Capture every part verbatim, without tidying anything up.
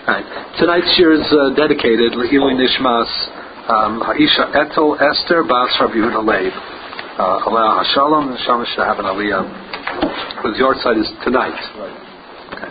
Right. Tonight's year is uh, dedicated L'Ilui Nishmas um, Ha'isha Etel Esther Bas Rabbi Yehuda Leib. Aleh Hashalom, and Shamash should have an Aliyah. Because your side is tonight. Okay.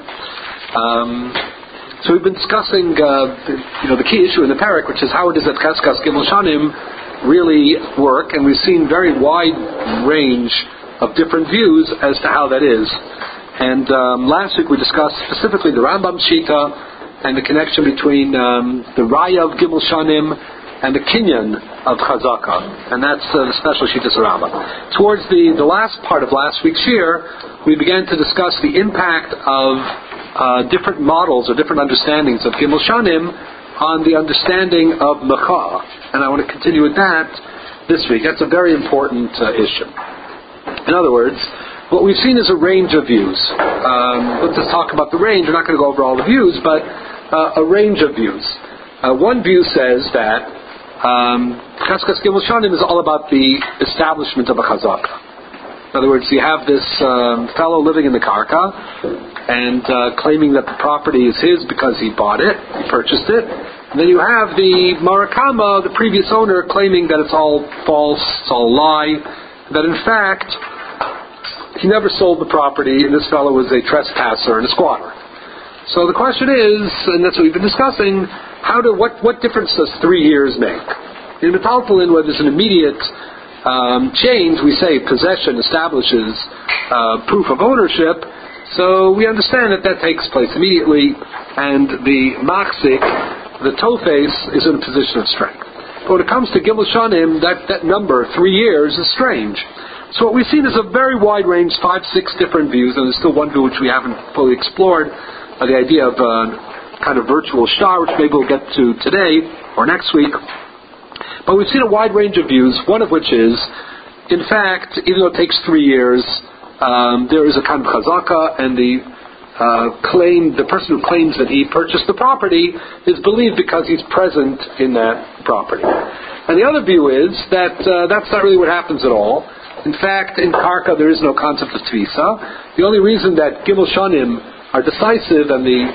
Um, so we've been discussing, uh, the, you know, the key issue in the parak, which is how does that Cheskas Gimel Shanim really work, and we've seen very wide range of different views as to how that is. And um, last week we discussed specifically the Rambam Shita and the connection between um, the Raya of Gimel Shanim and the Kinyan of Chazaka, and that's uh, the special Shitas Rambam. Towards the, the last part of last week's year, we began to discuss the impact of uh, different models or different understandings of Gimel Shanim on the understanding of Mecha, and I want to continue with that this week. That's a very important uh, issue. In other words, what we've seen is a range of views. Um, let's just talk about the range. We're not going to go over all the views, but uh, a range of views. Uh, one view says that um, Cheskas Gimel Shanim is all about the establishment of a chazaka. In other words, you have this um, fellow living in the karka and uh, claiming that the property is his because he bought it, he purchased it. And then you have the Marakama, the previous owner, claiming that it's all false, it's all a lie, that in fact he never sold the property, and this fellow was a trespasser and a squatter. So the question is, and that's what we've been discussing, how do what what difference does three years make? In Metaltalin, where there's an immediate um, change, we say possession establishes uh, proof of ownership. So we understand that that takes place immediately, and the machzik, the tofes, is in a position of strength. But when it comes to Gimel Shanim, that that number three years is strange. So what we've seen is a very wide range, five, six different views, and there's still one view which we haven't fully explored, uh, the idea of uh, kind of virtual shtar, which maybe we'll get to today or next week. But we've seen a wide range of views, one of which is, in fact, even though it takes three years, um, there is a kind of chazaka, and the uh, claim, the person who claims that he purchased the property is believed because he's present in that property. And the other view is that uh, that's not really what happens at all. In fact, in Karka there is no concept of Tvisa. The only reason that Gimel Shanim are decisive and the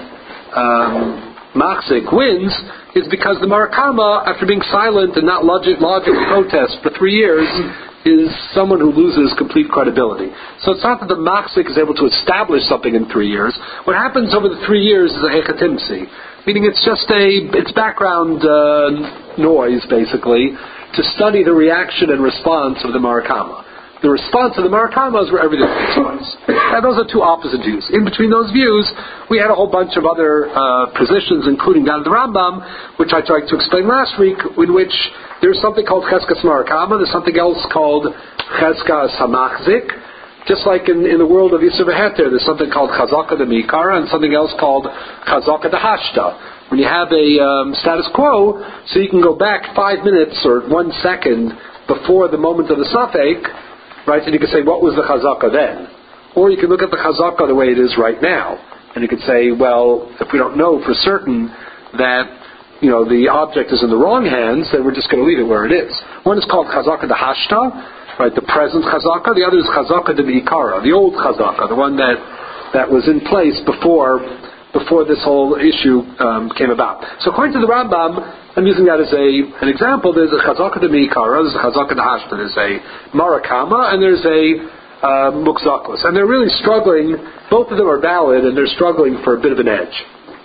um, Machzik wins is because the Marakama, after being silent and not logic, logically protest for three years, is someone who loses complete credibility. So it's not that the Machzik is able to establish something in three years. What happens over the three years is a Hechatimsi, meaning it's just a, it's background uh, noise, basically, to study the reaction and response of the Marakama. The response of the Marakama is where everything takes place. And those are two opposite views. In between those views, we had a whole bunch of other uh, positions, including that of the Rambam, which I tried to explain last week, in which there's something called Cheskas Marakama, there's something else called Cheskas Hamachzik. Just like in, in the world of Yisur V'Heter, there's something called Chazaka de Mikara and something else called Chazaka de Hashta. When you have a um, status quo, so you can go back five minutes or one second before the moment of the Safek, right, and you can say, what was the chazaka then? Or you can look at the chazaka the way it is right now, and you could say, well, if we don't know for certain that, you know, the object is in the wrong hands, then we're just going to leave it where it is. One is called chazaka de hashta, right, the present chazaka. The other is chazaka de ikara, the old chazaka, the one that, that was in place before before this whole issue um, came about. So according to the Rambam, I'm using that as a an example. There's a chazaka de mi'ikara, there's a chazaka de hashta, there's a marakama, and there's a uh, mukzakos. And they're really struggling, both of them are valid, and they're struggling for a bit of an edge.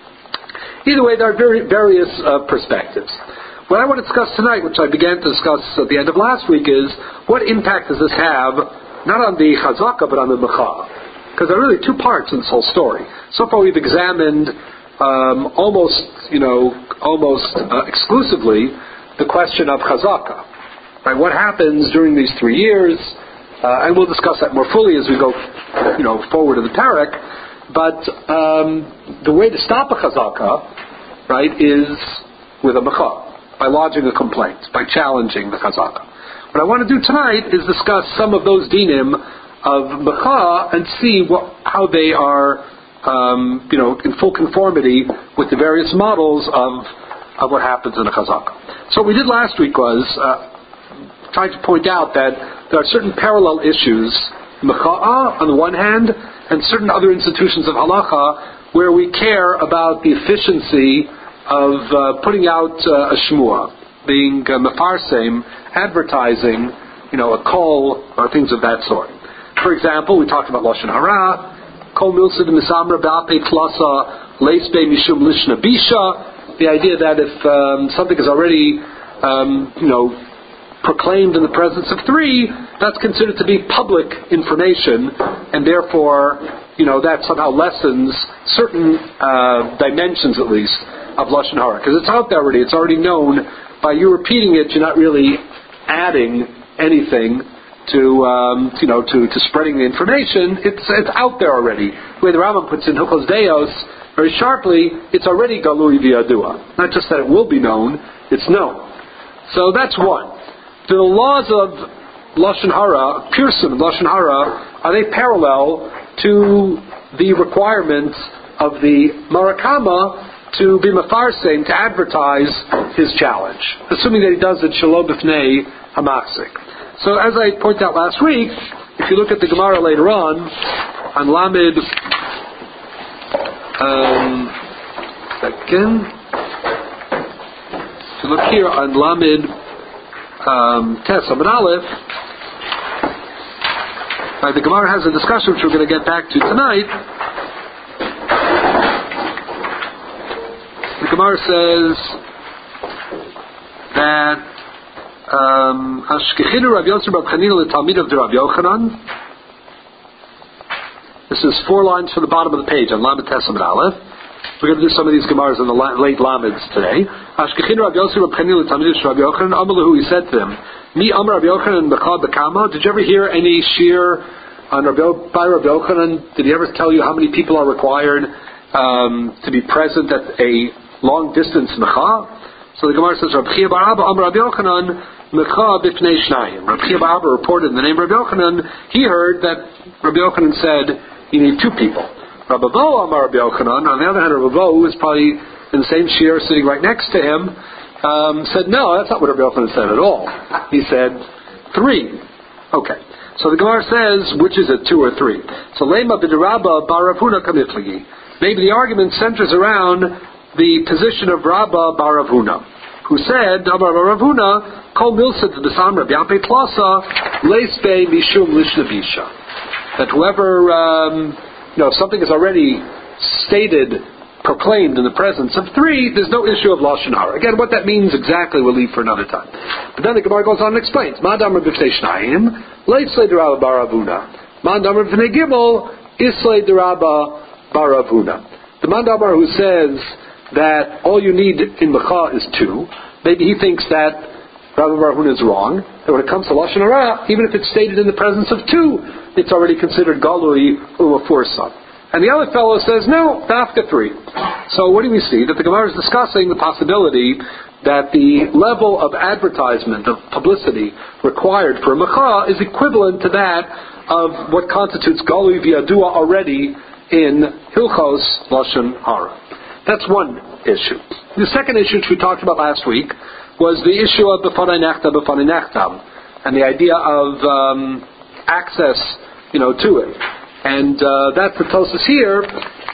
Either way, there are very, various uh, perspectives. What I want to discuss tonight, which I began to discuss at the end of last week, is what impact does this have, not on the chazaka, but on the mecha? Because there are really two parts in this whole story. So far we've examined um, almost, you know, almost uh, exclusively the question of chazaka. Right? What happens during these three years? Uh, and we'll discuss that more fully as we go, you know, forward in the parak. But um, the way to stop a chazaka, right, is with a mecha, by lodging a complaint, by challenging the chazaka. What I want to do tonight is discuss some of those dinim of mecha and see what, how they are, um, you know, in full conformity with the various models of of what happens in a chazaka. So what we did last week was uh, trying to point out that there are certain parallel issues, mecha'a on the one hand, and certain other institutions of halacha where we care about the efficiency of uh, putting out uh, a shmua, being uh, mefarsem, advertising, you know, a call or things of that sort. For example, we talked about Lashon Hara, Kol Milsid Misamra Ba'ape Tlasa Leisbe Mishum Lishna Bisha, the idea that if um, something is already, um, you know, proclaimed in the presence of three, that's considered to be public information, and therefore, you know, that somehow lessens certain uh, dimensions, at least, of Lashon Hara. Because it's out there already, it's already known. By you repeating it, you're not really adding anything to, um, you know, to, to spreading the information. It's it's out there already. The way the Rambam puts in Hilchos Deos, very sharply, it's already Galui V'Yadua. Not just that it will be known, it's known. So that's one. Do the laws of Lashon Hara, Pirsim and Lashon Hara, are they parallel to the requirements of the Marakama to be mefarsem, to advertise his challenge, assuming that he does it shalom b'fnei hamaksik. So as I pointed out last week, if you look at the Gemara later on, on Lamed, um, second, if you look here on Lamed um, Tes Amud Aleph, right, the Gemara has a discussion which we're going to get back to tonight. The Gemara says that Ashkechinu Rav Yosef Rav Chanina l'Talmid of the Rav Yochanan. This is four lines from the bottom of the page on Lamed Tes Amud Aleph. We're going to do some of these Gemaras in the late Lameds today. Ashkechinu Rav Yosef Rav Chanina l'Talmid of Rav Yochanan. Amalahu, he said to them, Mi Amar Rav Yochanan Bechad Bekama. Did you ever hear any shir on Rav Yo- by Rav Yochanan? Did he ever tell you how many people are required um, to be present at a long distance mecha? So the Gemara says, Rav Chia bar Abba Amar Rav Yochanan mecha b'fnei shnayim. Rav Chia bar Abba reported in the name of Rav Yochanan, he heard that Rav Yochanan said you need two people. Rav Avo Amar Rav Yochanan, on the other hand, Rav Avo, who was probably in the same shir sitting right next to him, um, said, no, that's not what Rav Yochanan said at all. He said three. Okay. So the Gemara says, which is it, two or three? So Lema b'derabba bar Rav Huna kamiflagi. Maybe the argument centers around the position of Rabba bar Rav Huna, who said, Amar Rav Huna, Kol milsid b'samra b'yampei tlasa leisbei mishum lishnabisha. That whoever, um, you know, if something is already stated, proclaimed in the presence of three, there's no issue of Lashon Hara. Again, what that means exactly we'll leave for another time. But then the Gemara goes on and explains, Ma damar b'fnei shnayim, leislei d'Rabba bar Rav Huna. Ma damar b'fnei gimel, islei d'Rabba bar Rav Huna. The Man damar who says that all you need in Mecha is two, maybe he thinks that Rabbi bar Huna is wrong, that when it comes to Lashon Hara, even if it's stated in the presence of two, it's already considered Galui Umafursa. And the other fellow says, no, Dafka three. So what do we see? That the Gemara is discussing the possibility that the level of advertisement, of publicity required for a Mecha is equivalent to that of what constitutes Galui V'Yadua already in Hilchos Lashon Hara. That's one issue. The second issue, which we talked about last week, was the issue of B'fanai Nechta, B'fanai Nechtam, and the idea of um, access, you know, to it. And uh, that's the Tosas here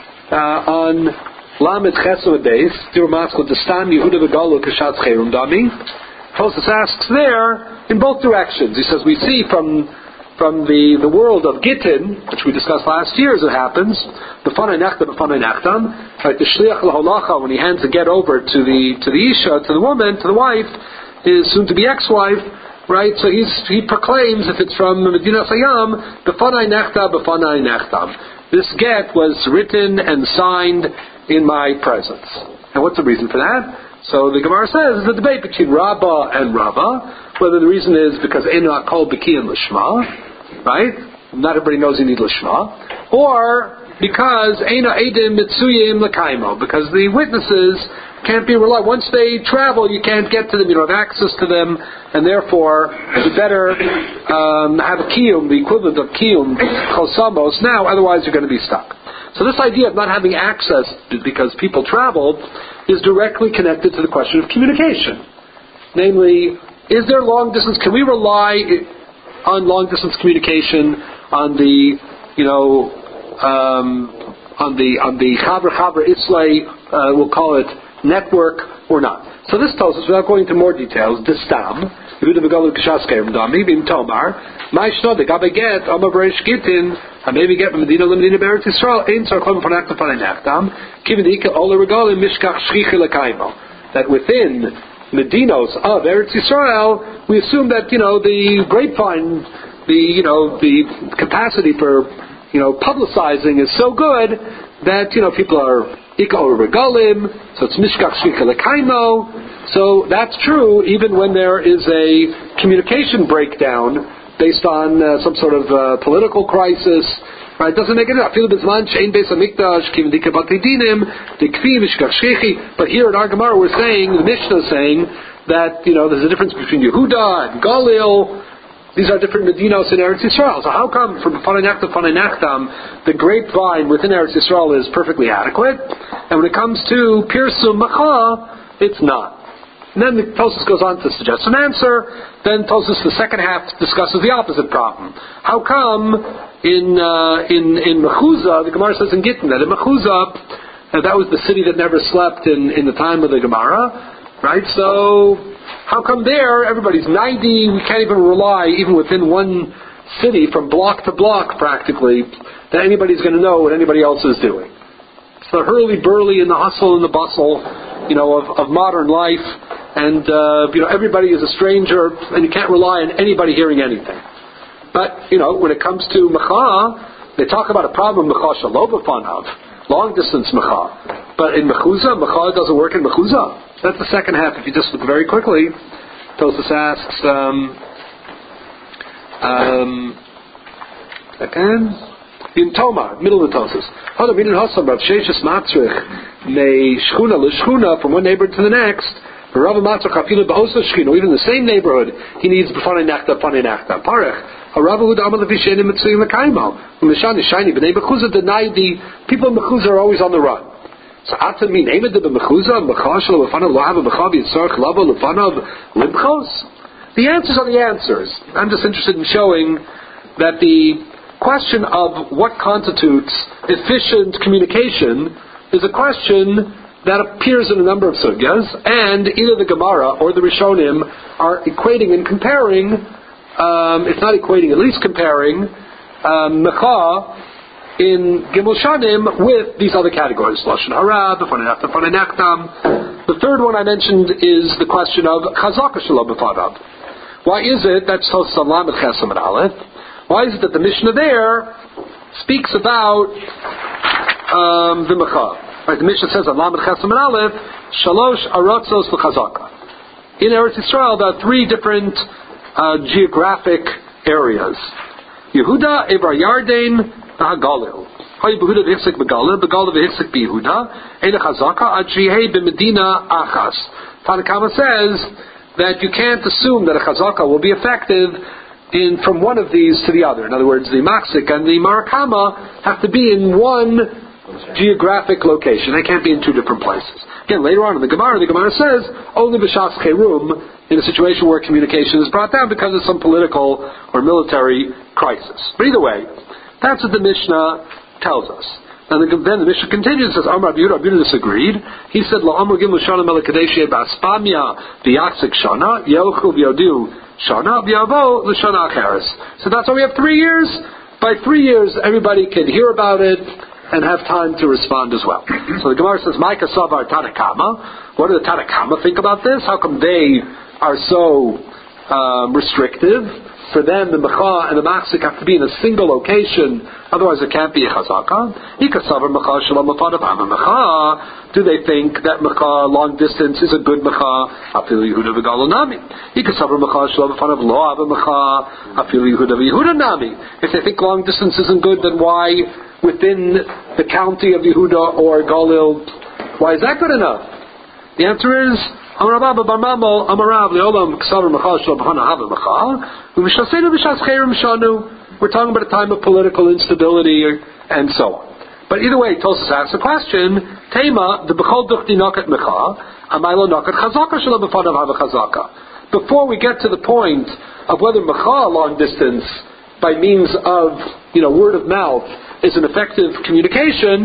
uh, on Lamed Chesed Beis, Dirumaskal Destam Yehuda V'Galu Kashatz Cherum Dami. Tosas asks there in both directions. He says we see from from the, the world of Gittin, which we discussed last year as it happens, B'fanai Nechta, B'fanai Nechtam, right, the Shliach L'Holacha, when he hands the get over to the to the Isha, to the woman, to the wife, his soon-to-be ex-wife, right, so he's, he proclaims, if it's from Medina Sayyam, B'fanai Nechta, B'fanai Nechtam. This get was written and signed in my presence. And what's the reason for that? So the Gemara says, there's a debate between Rabbah and Rabbah, whether the reason is because Eina Kol B'Kiyan L'Shma, right? Not everybody knows you need Lishma. Or because Eina Edim Mitsuyim L'Kaimo, because the witnesses can't be relied. Once they travel, you can't get to them, you don't have access to them, and therefore you better um, have a kiyum, the equivalent of kiyum, chosamos, now, otherwise you're going to be stuck. So this idea of not having access because people traveled is directly connected to the question of communication. Namely, is there long distance, can we rely on long distance communication, on the, you know, um, on the on the Chaver Chaver Islay, uh, we'll call it network or not. So this tells us, without going into more details, Distam, Yehuda Begalu Kashaskerim Dami, Bim Tomar, My Shnode, Gabe Get, Amma Beresh Gitin, I maybe get from Medina Limedina Beretz Yisrael, Ein Sarkom Panakta Pananachtam, Kivadika Ola Regalim Mishkach Shrichi Lekaimo. That within Medinos of Eretz Yisrael, we assume that, you know, the grapevine, the, you know, the capacity for, you know, publicizing is so good that, you know, people are Ika or Regalim, so it's Mishkach Shricha Lekaimo. So that's true even when there is a communication breakdown based on uh, some sort of uh, political crisis. Right, doesn't make it up. But here in our Gemara we're saying, the Mishnah is saying that, you know, there's a difference between Yehuda and Galil. These are different Medinos in Eretz Yisrael. So how come from Fanei to Fanei Nachtam the grapevine within Eretz Yisrael is perfectly adequate, and when it comes to Pirsum Macha, it's not? And then the Tosfos goes on to suggest an answer. Then Tosfos, the second half, discusses the opposite problem. How come in uh, in in Mechuzah, the Gemara says in Gittin that in Mechuzah, uh, that was the city that never slept in, in the time of the Gemara, right? So how come there everybody's ninety? We can't even rely, even within one city, from block to block practically, that anybody's going to know what anybody else is doing. It's the hurly-burly and the hustle and the bustle, you know, of, of modern life, and uh, you know, everybody is a stranger, and you can't rely on anybody hearing anything. But you know, when it comes to Mecha, they talk about a problem Mecha Shalobafanav, long distance Mecha. But in Mechuzah, Mecha doesn't work in Mechuzah. That's the second half. If you just look very quickly, Tosfos asks, um, um, again. In Tomar, middle of the Tosfos. Hada minin hasam rav sheishes matzrich me shchuna l'shchuna, from one neighbor to the next. Rav matzrich afilu ba'osa shchina, even in the same neighborhood, he needs b'fanei nachta, b'fanei nachta. Parech. Harav huda amal levishenim mitzvim l'kaimo. Umeshani shiny b'nei Mechuzah denied the people in Mechuzah are always on the run. So ata min emed b'Mechuzah mechashel l'fanav lo have a mechav yitzarch lavo l'fanav limchos. The answers are the answers. I'm just interested in showing that the question of what constitutes efficient communication is a question that appears in a number of sugyas, and either the Gemara or the Rishonim are equating and comparing, um, if not equating, at least comparing, um, Mecha in Gimel Shanim with these other categories, Lashon Hara, B'fanei Nachtam, B'fanei Nachtam. The third one I mentioned is the question of Chazaka Shalom B'fanav. Why is it, that's Tosfos Lamed Chesam and Aleph, why is it that the Mishnah there speaks about um, the Mecha? Right, the Mishnah says on Lamed Chesam and Aleph, Shalosh Aratzos L'Chazaka. In Eretz Yisrael, there are three different uh, geographic areas: Yehuda, Evar Yarden, Hagalil. Hay Yehuda v'Hichzik Begalil, Begalil v'Hichzik b'Yehuda, Ein Chazaka ad Shehei b'Medina Achas. Tanna Kama says that you can't assume that a Chazaka will be effective in from one of these to the other. In other words, the Maksik and the Marakama have to be in one geographic location. They can't be in two different places. Again, later on in the Gemara, the Gemara says only b'shas cherum, in a situation where communication is brought down because of some political or military crisis. But either way, that's what the Mishnah tells us. And then the Mishnah continues and says, Amar Rabbi Yehuda, Rabbi Yehuda disagreed. He said, La Amar Gimel Shana Melekadeshi Baspamia V'Yaksik Shana Yochu V'Yodu Shana V'Yavo L'Shana Acheres. So that's why we have three years. By three years, everybody can hear about it and have time to respond as well. So the Gemara says, Maika Savar Tanna Kama. What do the Tanna Kama think about this? How come they are so um, restrictive? For them, the Mecha and the Maksik have to be in a single location, otherwise it can't be a Chazaka. Ikasavar Mecha Shalom Mefanav Ama Mecha. Do they think that Mecha, long distance, is a good Mecha? Afil Yehuda V'Galil Nami. Ikasavar Mecha Shalom Mefanav Lo Ava Mecha. Afil Yehuda V'Yehuda Nami. If they think long distance isn't good, then why within the county of Yehuda or Galil, why is that good enough? The answer is, we're talking about a time of political instability and so on. But either way, Tosfos asks the question, Tema, the Bechol Duchti Nakat Mecha, Amaylo Nakat Chazaka Shalom B'fanav Hava Chazaka. Before we get to the point of whether Mecha, long distance, by means of, you know, word of mouth, is an effective communication,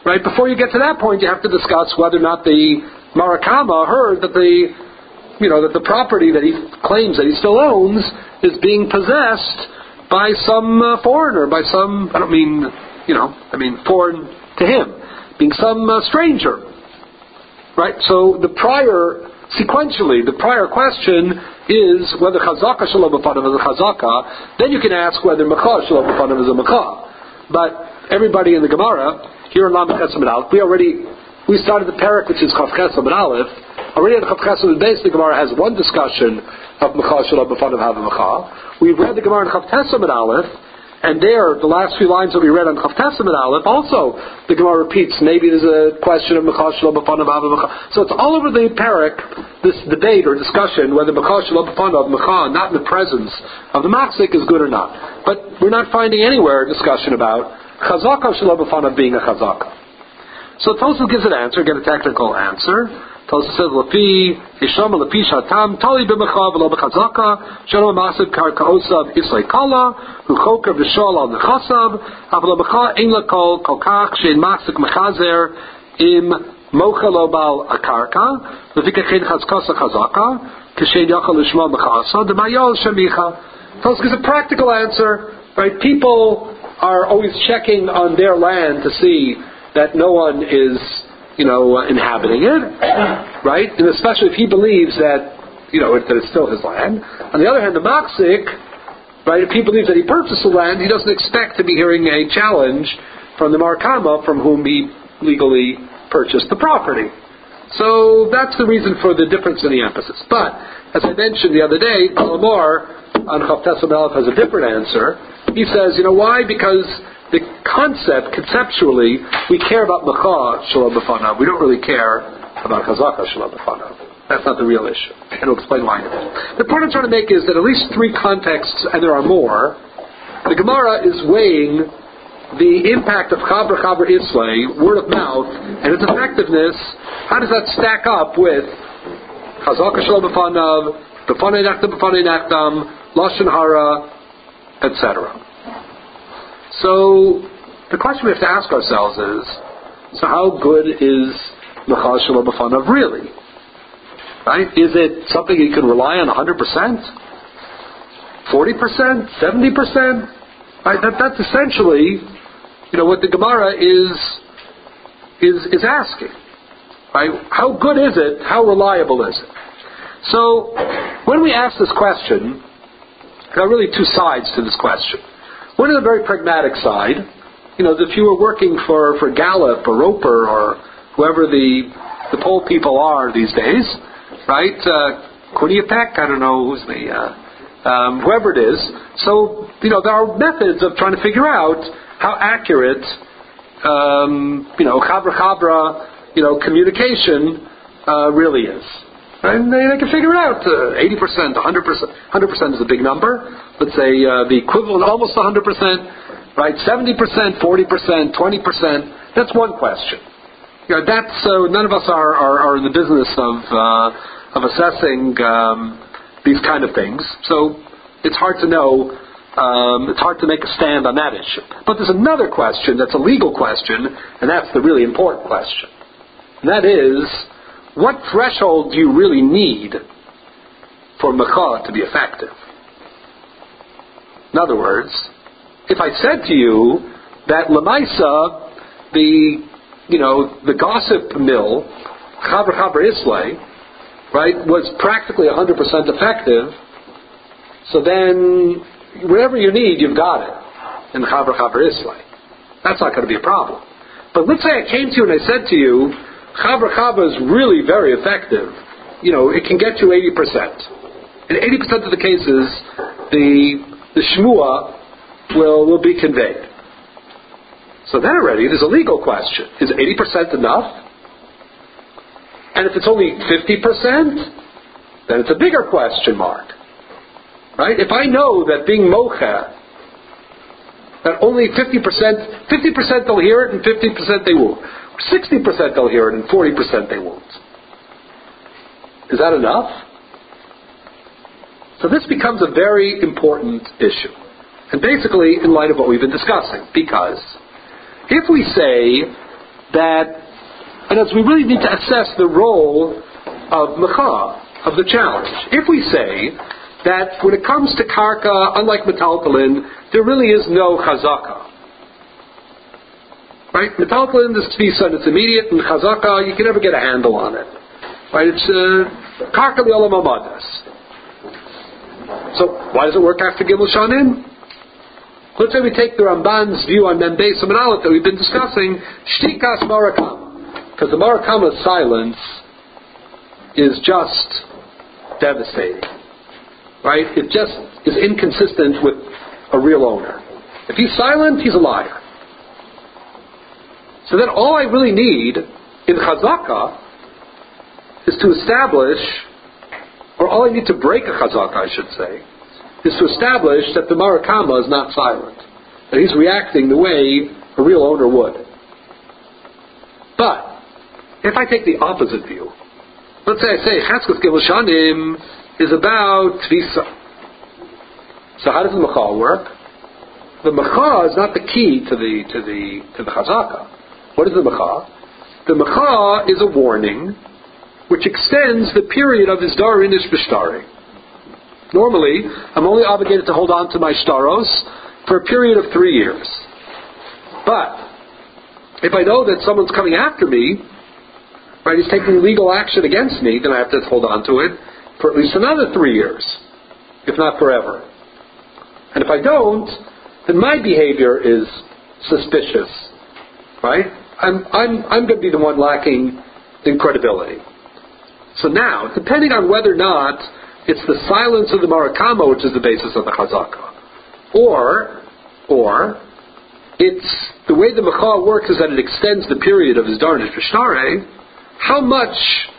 Right? Before you get to that point, you have to discuss whether or not the Marakama heard that the, you know, that the property that he claims that he still owns is being possessed by some uh, foreigner, by some, I don't mean, you know, I mean foreign to him, being some uh, stranger. Right? So the prior, sequentially, the prior question is whether Chazaka Shalom B'Fanav is a Chazaka, then you can ask whether Mechah Shalom B'Fanav is a Mechah. But everybody in the Gemara, here in Lamed Ches Amud Aleph, we already, we started the parak which is Chav Ches Amud Aleph. Already in Chav Ches Amud Beis, the Gemara has one discussion of Mechah Shalom B'Fanav Hav Mechah. We've read the Gemara in Chav Ches Amud Aleph, and there, the last few lines that we read on Chav Tes Amud Aleph, also the Gemara repeats, maybe there's a question of Mechah Shalom B'Fanav Hav Mechah. So it's all over the parak, this debate or discussion whether Mechah Shalom B'Fanav Mechah, not in the presence of the Machzik, is good or not. But we're not finding anywhere a discussion about Chazaka Shalom B'Fanav being a Chazaka. So Tosfos gives an answer, get a technical answer. Tosfos says, Lapi Hisham Lapi Shatam Tali B'Mechav Lo B'Chazaka Shalom Masib Karkaosav Islay Kala Hu Choker V'Shol Al Nechasav Avlo Mecha Ein Lakol Kolkach Shein Masik Mechazer Im Mocha Lo Bal Akarka Lefika Chen Chazkasa Chazaka Kishein Yachal Lishma Mechasa D'Mayol Shemicha. Tosfos gives a practical answer. Right? People are always checking on their land to see that no one is, you know, uh, inhabiting it, right? And especially if he believes that, you know, that it's still his land. On the other hand, the Machzik, right, if he believes that he purchased the land, he doesn't expect to be hearing a challenge from the Marakama from whom he legally purchased the property. So that's the reason for the difference in the emphasis. But, as I mentioned the other day, Palamar on Chav Tes Amud Aleph has a different answer. He says, you know why? Because the concept, conceptually, we care about Mechah Shalom B'Fanav. We don't really care about Chazaka Shalom B'Fanav. That's not the real issue. And I'll explain why. The point I'm trying to make is that at least three contexts, and there are more, the Gemara is weighing the impact of Chabra Chabra Islay, word of mouth, and its effectiveness. How does that stack up with Chazaka Shalom B'Fanav, B'Fanei Nachtam, B'Fanei Nachtam, Lashon Hara, et cetera. So the question we have to ask ourselves is, so how good is Mechah Shalom B'Fanav really? Right? Is it something you can rely on one hundred percent? forty percent? seventy percent? Right? That, that's essentially, you know, what the Gemara is, is, is asking. Right? How good is it? How reliable is it? So when we ask this question, there are really two sides to this question. One is a very pragmatic side. You know, if you were working for, for Gallup or Roper or whoever the the poll people are these days, right? Uh, Quinnipiac, I don't know who's the, uh, um, whoever it is. So, you know, there are methods of trying to figure out how accurate, um, you know, Chabra Chabra, you know, communication uh, really is. And they, they can figure it out. Uh, eighty percent, one hundred percent. one hundred percent is a big number. Let's say uh, the equivalent, almost one hundred percent, right? seventy percent, forty percent, twenty percent. That's one question. You know, that's, uh, none of us are, are, are in the business of, uh, of assessing um, these kind of things. So it's hard to know. Um, it's hard to make a stand on that issue. But there's another question that's a legal question, and that's the really important question. And that is, what threshold do you really need for Mechah to be effective? In other words, if I said to you that Lamaisa, the, you know, the gossip mill, Chabra Chabra Islay, right, was practically one hundred percent effective, so then whatever you need, you've got it in Chabra Chabra Islay. That's not going to be a problem. But let's say I came to you and I said to you, Chabra Chabra is really very effective. You know, it can get you eighty percent. In eighty percent of the cases, the the shmua will, will be conveyed. So then already there's a legal question. Is eighty percent enough? And if it's only fifty percent, then it's a bigger question mark. Right? If I know that being mocha, that only fifty percent, fifty percent they'll hear it and fifty percent they won't. sixty percent they'll hear it and forty percent they won't. Is that enough? So this becomes a very important issue. And basically in light of what we've been discussing. Because if we say that, and as we really need to assess the role of mecha, of the challenge. If we say that when it comes to karka, unlike metaltalin, there really is no chazaka. Right? Metaltalin is tfisa and it's immediate, and chazaka, you can never get a handle on it. Right? It's uh, karka li'olam amadas. So why does it work after Gimel Shanim? Let's say we take the Ramban's view on Mem Beis Amud Aleph that we've been discussing, shtikas marakama, because the marakama's silence is just devastating. Right? It just is inconsistent with a real owner. If he's silent, he's a liar. So then all I really need in chazaka is to establish, or all I need to break a chazaka, I should say, is to establish that the marakama is not silent, that he's reacting the way a real owner would. But if I take the opposite view, let's say I say Cheskes Gimel Shanim is about tvisa. So how does the mecha work? The mecha is not the key to the to the to the chazaka. What is the mecha? The mecha is a warning which extends the period of his dar inish b'shtari. Normally, I'm only obligated to hold on to my shtaros for a period of three years. But if I know that someone's coming after me, right, he's taking legal action against me, then I have to hold on to it for at least another three years, if not forever. And if I don't, then my behavior is suspicious, right? I'm I'm I'm going to be the one lacking in credibility. So now, depending on whether or not it's the silence of the marakama which is the basis of the chazaka, or or it's the way the mecha works is that it extends the period of his darnish b'shtare. How much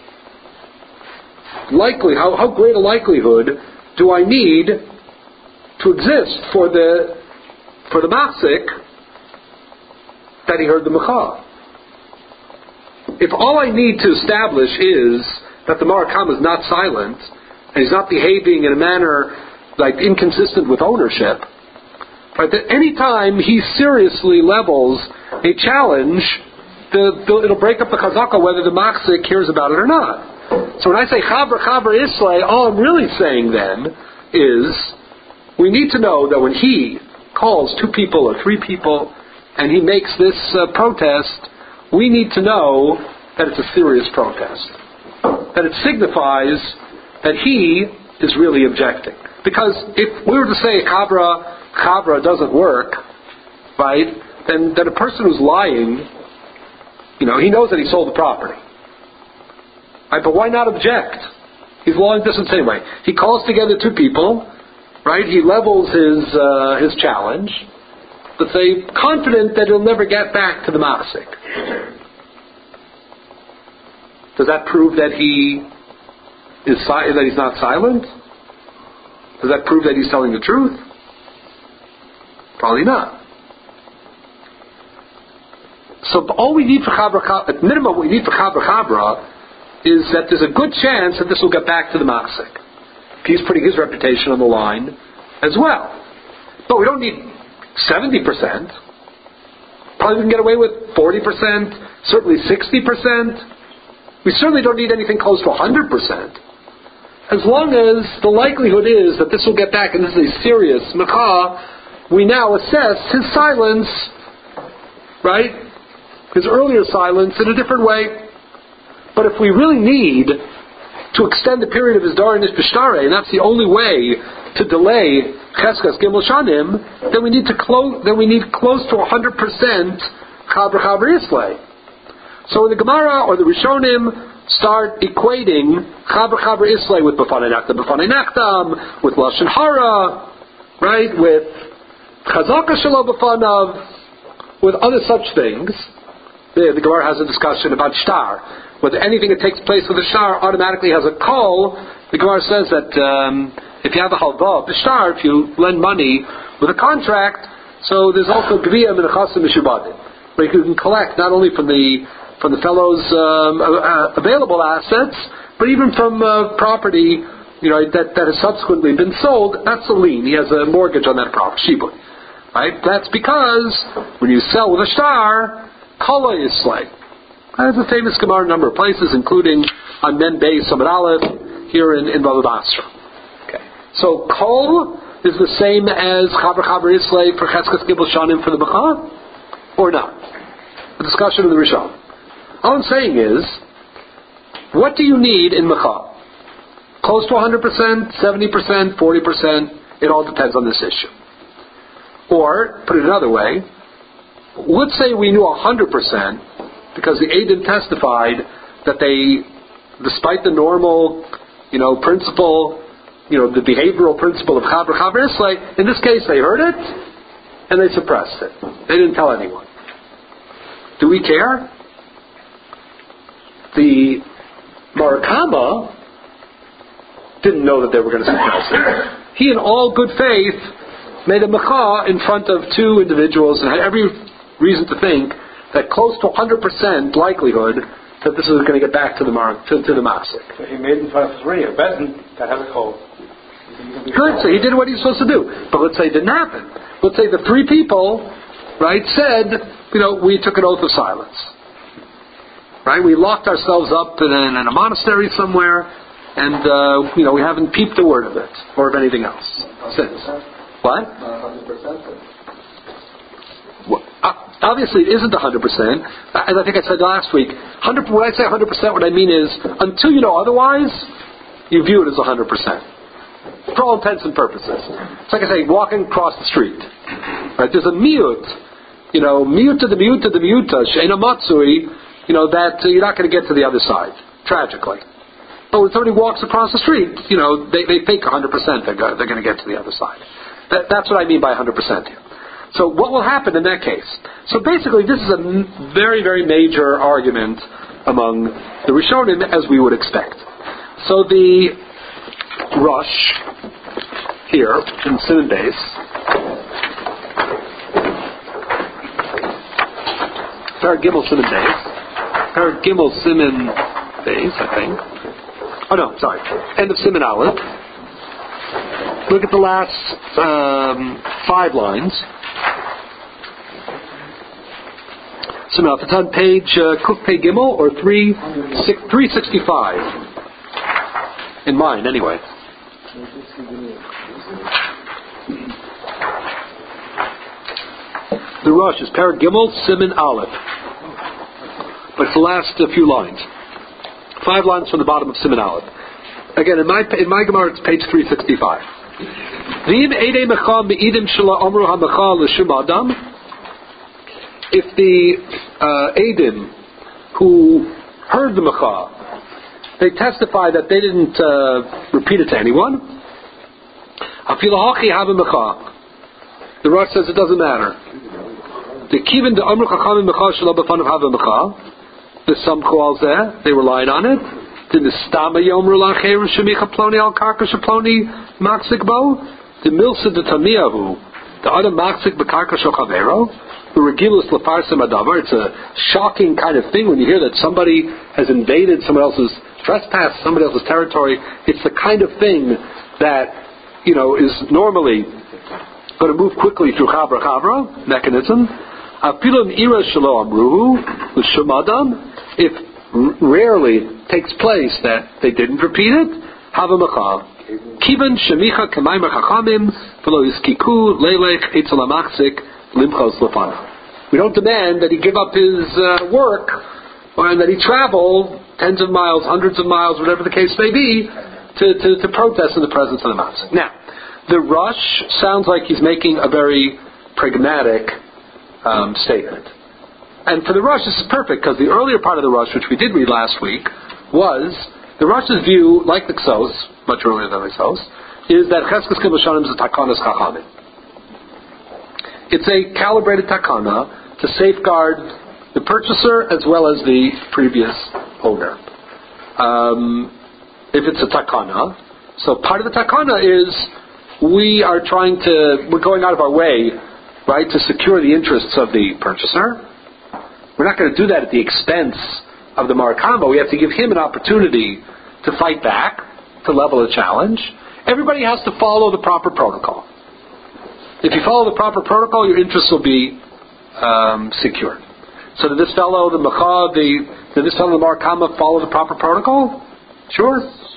likely, how, how great a likelihood do I need to exist for the for the machzik that he heard the mecha? If all I need to establish is that the marakam is not silent and he's not behaving in a manner like inconsistent with ownership, right? That any time he seriously levels a challenge, the, the, it'll break up the chazaka whether the machzik hears about it or not. So when I say chaber chaber islay, all I'm really saying then is we need to know that when he calls two people or three people and he makes this uh, protest, we need to know that it's a serious protest, that it signifies that he is really objecting. Because if we were to say chabra chabra doesn't work, right, then, then a person who's lying, you know, he knows that he sold the property. Right, but why not object? He's lying just the same way. He calls together two people, right? He levels his uh, his challenge, but say confident that he'll never get back to the machzik. Does that prove that he is si- that he's not silent? Does that prove that he's telling the truth? Probably not. So all we need for chabra, at minimum, what we need for chabra chabra is that there's a good chance that this will get back to the machzik. He's putting his reputation on the line as well. But we don't need seventy percent. Probably we can get away with forty percent, certainly sixty percent. We certainly don't need anything close to one hundred percent. As long as the likelihood is that this will get back and this is a serious mecha, we now assess his silence, right? His earlier silence in a different way. But if we really need to extend the period of his dar inish b'shtare, and that's the only way to delay Cheskes Gimel Shanim, then we need to close. Then we need close to one hundred percent chaber chaber islay. So when the Gemara or the Rishonim start equating chaber chaber islay with b'fanei nakdam, b'fanei nakdam, with lashon hara, right, with chazaka shelo b'fanav, with other such things, the, the Gemara has a discussion about shtar. Whether anything that takes place with a shtar automatically has a kol. The Gemara says that um, if you have a halva, the shtar, if you lend money with a contract, so there's also gviyah menachasim mishubadim, where you can collect not only from the from the fellow's um, uh, available assets, but even from uh, property, you know, that, that has subsequently been sold. That's a lien. He has a mortgage on that property. Shibud. Right? That's because when you sell with a shtar, kala is slay. That's a famous Gemara in a number of places, including on Men Beis Samad Aleph here in, in Bava Basra. Okay. So Kol is the same as Chaver Chaver Islay for Cheskes Gimel Shanim for the Mecha? Or not? The discussion of the Rishon. All I'm saying is, what do you need in Mecha? Close to one hundred percent, seventy percent, forty percent, it all depends on this issue. Or, put it another way, let's say we knew one hundred percent because the Eidim testified that they, despite the normal, you know, principle, you know, the behavioral principle of Chaver Chaver Islay, in this case they heard it and they suppressed it. They didn't tell anyone. Do we care? The Marakama didn't know that they were going to suppress it. He, in all good faith, made a mecha in front of two individuals and had every reason to think that close to one hundred percent likelihood that this is going to get back to the mar- to, to the Masik. So he made it in front of three, a Bezin that had a cold. Good, so he did what he was supposed to do. But let's say it didn't happen. Let's say the three people, right, said, you know, we took an oath of silence. Right? We locked ourselves up in a, in a monastery somewhere, and, uh, you know, we haven't peeped a word of it, or of anything else since. What? one hundred percent. Well, uh, obviously, it isn't one hundred percent. As I think I said last week, one hundred, when I say one hundred percent, what I mean is, until you know otherwise, you view it as one hundred percent. For all intents and purposes. It's like I say, walking across the street. Right? There's a miut, you know, miut to the miut to the miuta, she'ena matsui, you know, that uh, you're not going to get to the other side, tragically. But when somebody walks across the street, you know, they, they think one hundred percent they're, go, they're going to get to the other side. That, that's what I mean by one hundred percent here. So what will happen in that case? So basically this is a m- very, very major argument among the Rishonim, as we would expect. So the Rush here in Siman Beis, Parag Gimel Siman Beis, Parag Gimel Siman Beis, I think. Oh no, sorry. End of Siman Aleph. Look at the last um, five lines. So now, if it's on page uh, Kufpei Gimel or three sixty-five, in mine anyway. The Rush is Parag Gimel Siman Aleph, but it's the last uh, few lines. Five lines from the bottom of Siman Aleph. Again, in my in my Gemara, it's page three sixty-five. If the uh, Eidim who heard the Mecha, they testify that they didn't uh, repeat it to anyone, the Rosh says it doesn't matter. There's some calls there, they relied on it. The Nistama Yomru Lacheru Shemicha Ploni Al Karka Shaploni Maksik Bo, the Milsa de Tamiyahu, the other Maksik Bekarka Shochavero, the Regilus Lafarsim Adavar. It's a shocking kind of thing when you hear that somebody has invaded someone else's, trespassed somebody else's territory. It's the kind of thing that, you know, is normally going to move quickly through Chavra Chavra mechanism. Apilum Ira Shalo Amruhu, the Shemadam, if rarely takes place that they didn't repeat it, Havamacha. Kivan Shemicha Kamaimar Chachamim, Velo Yiskiku, Leilech, Eitzelamaksik, Limchos Lefana. We don't demand that he give up his uh, work, or that he travel tens of miles, hundreds of miles, whatever the case may be, to, to, to protest in the presence of the Maksik. Now, the Rush sounds like he's making a very pragmatic um, statement. And for the Rush, this is perfect, because the earlier part of the Rush, which we did read last week, was the Rush's view, like the Ksos, much earlier than the Ksos, is that Cheskes Gimel Shanim is a Takanas Chachamim. It's a calibrated takana to safeguard the purchaser as well as the previous owner. Um, if it's a takana, so part of the takana is we are trying to, we're going out of our way, right, to secure the interests of the purchaser. We're not going to do that at the expense of the Marakama. We have to give him an opportunity to fight back, to level a challenge. Everybody has to follow the proper protocol. If you follow the proper protocol, your interests will be um, secured. So to this fellow, the Mecha, the Did this tell the Mar Kama follow the proper protocol? Sure.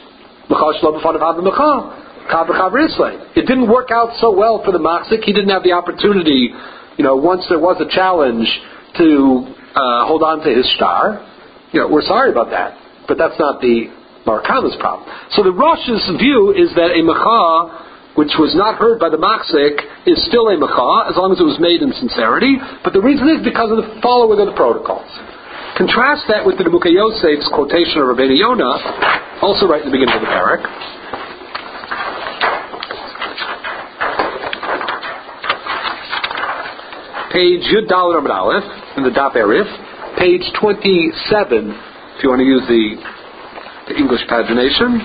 It didn't work out so well for the Machzik. He didn't have the opportunity, you know, once there was a challenge to uh, hold on to his star. You know, we're sorry about that, but that's not the Mar Kama's problem. So the Rosh's view is that a Mecha which was not heard by the Machzik is still a Mecha, as long as it was made in sincerity, but the reason is because of the following of the protocols. Contrast that with the Mukha Yosef's quotation of Rabbeinu Yonah, also right in the beginning of the parak. Page Yud Daled Amud Aleph in the Daf Arif, page twenty-seven, if you want to use the, the English pagination.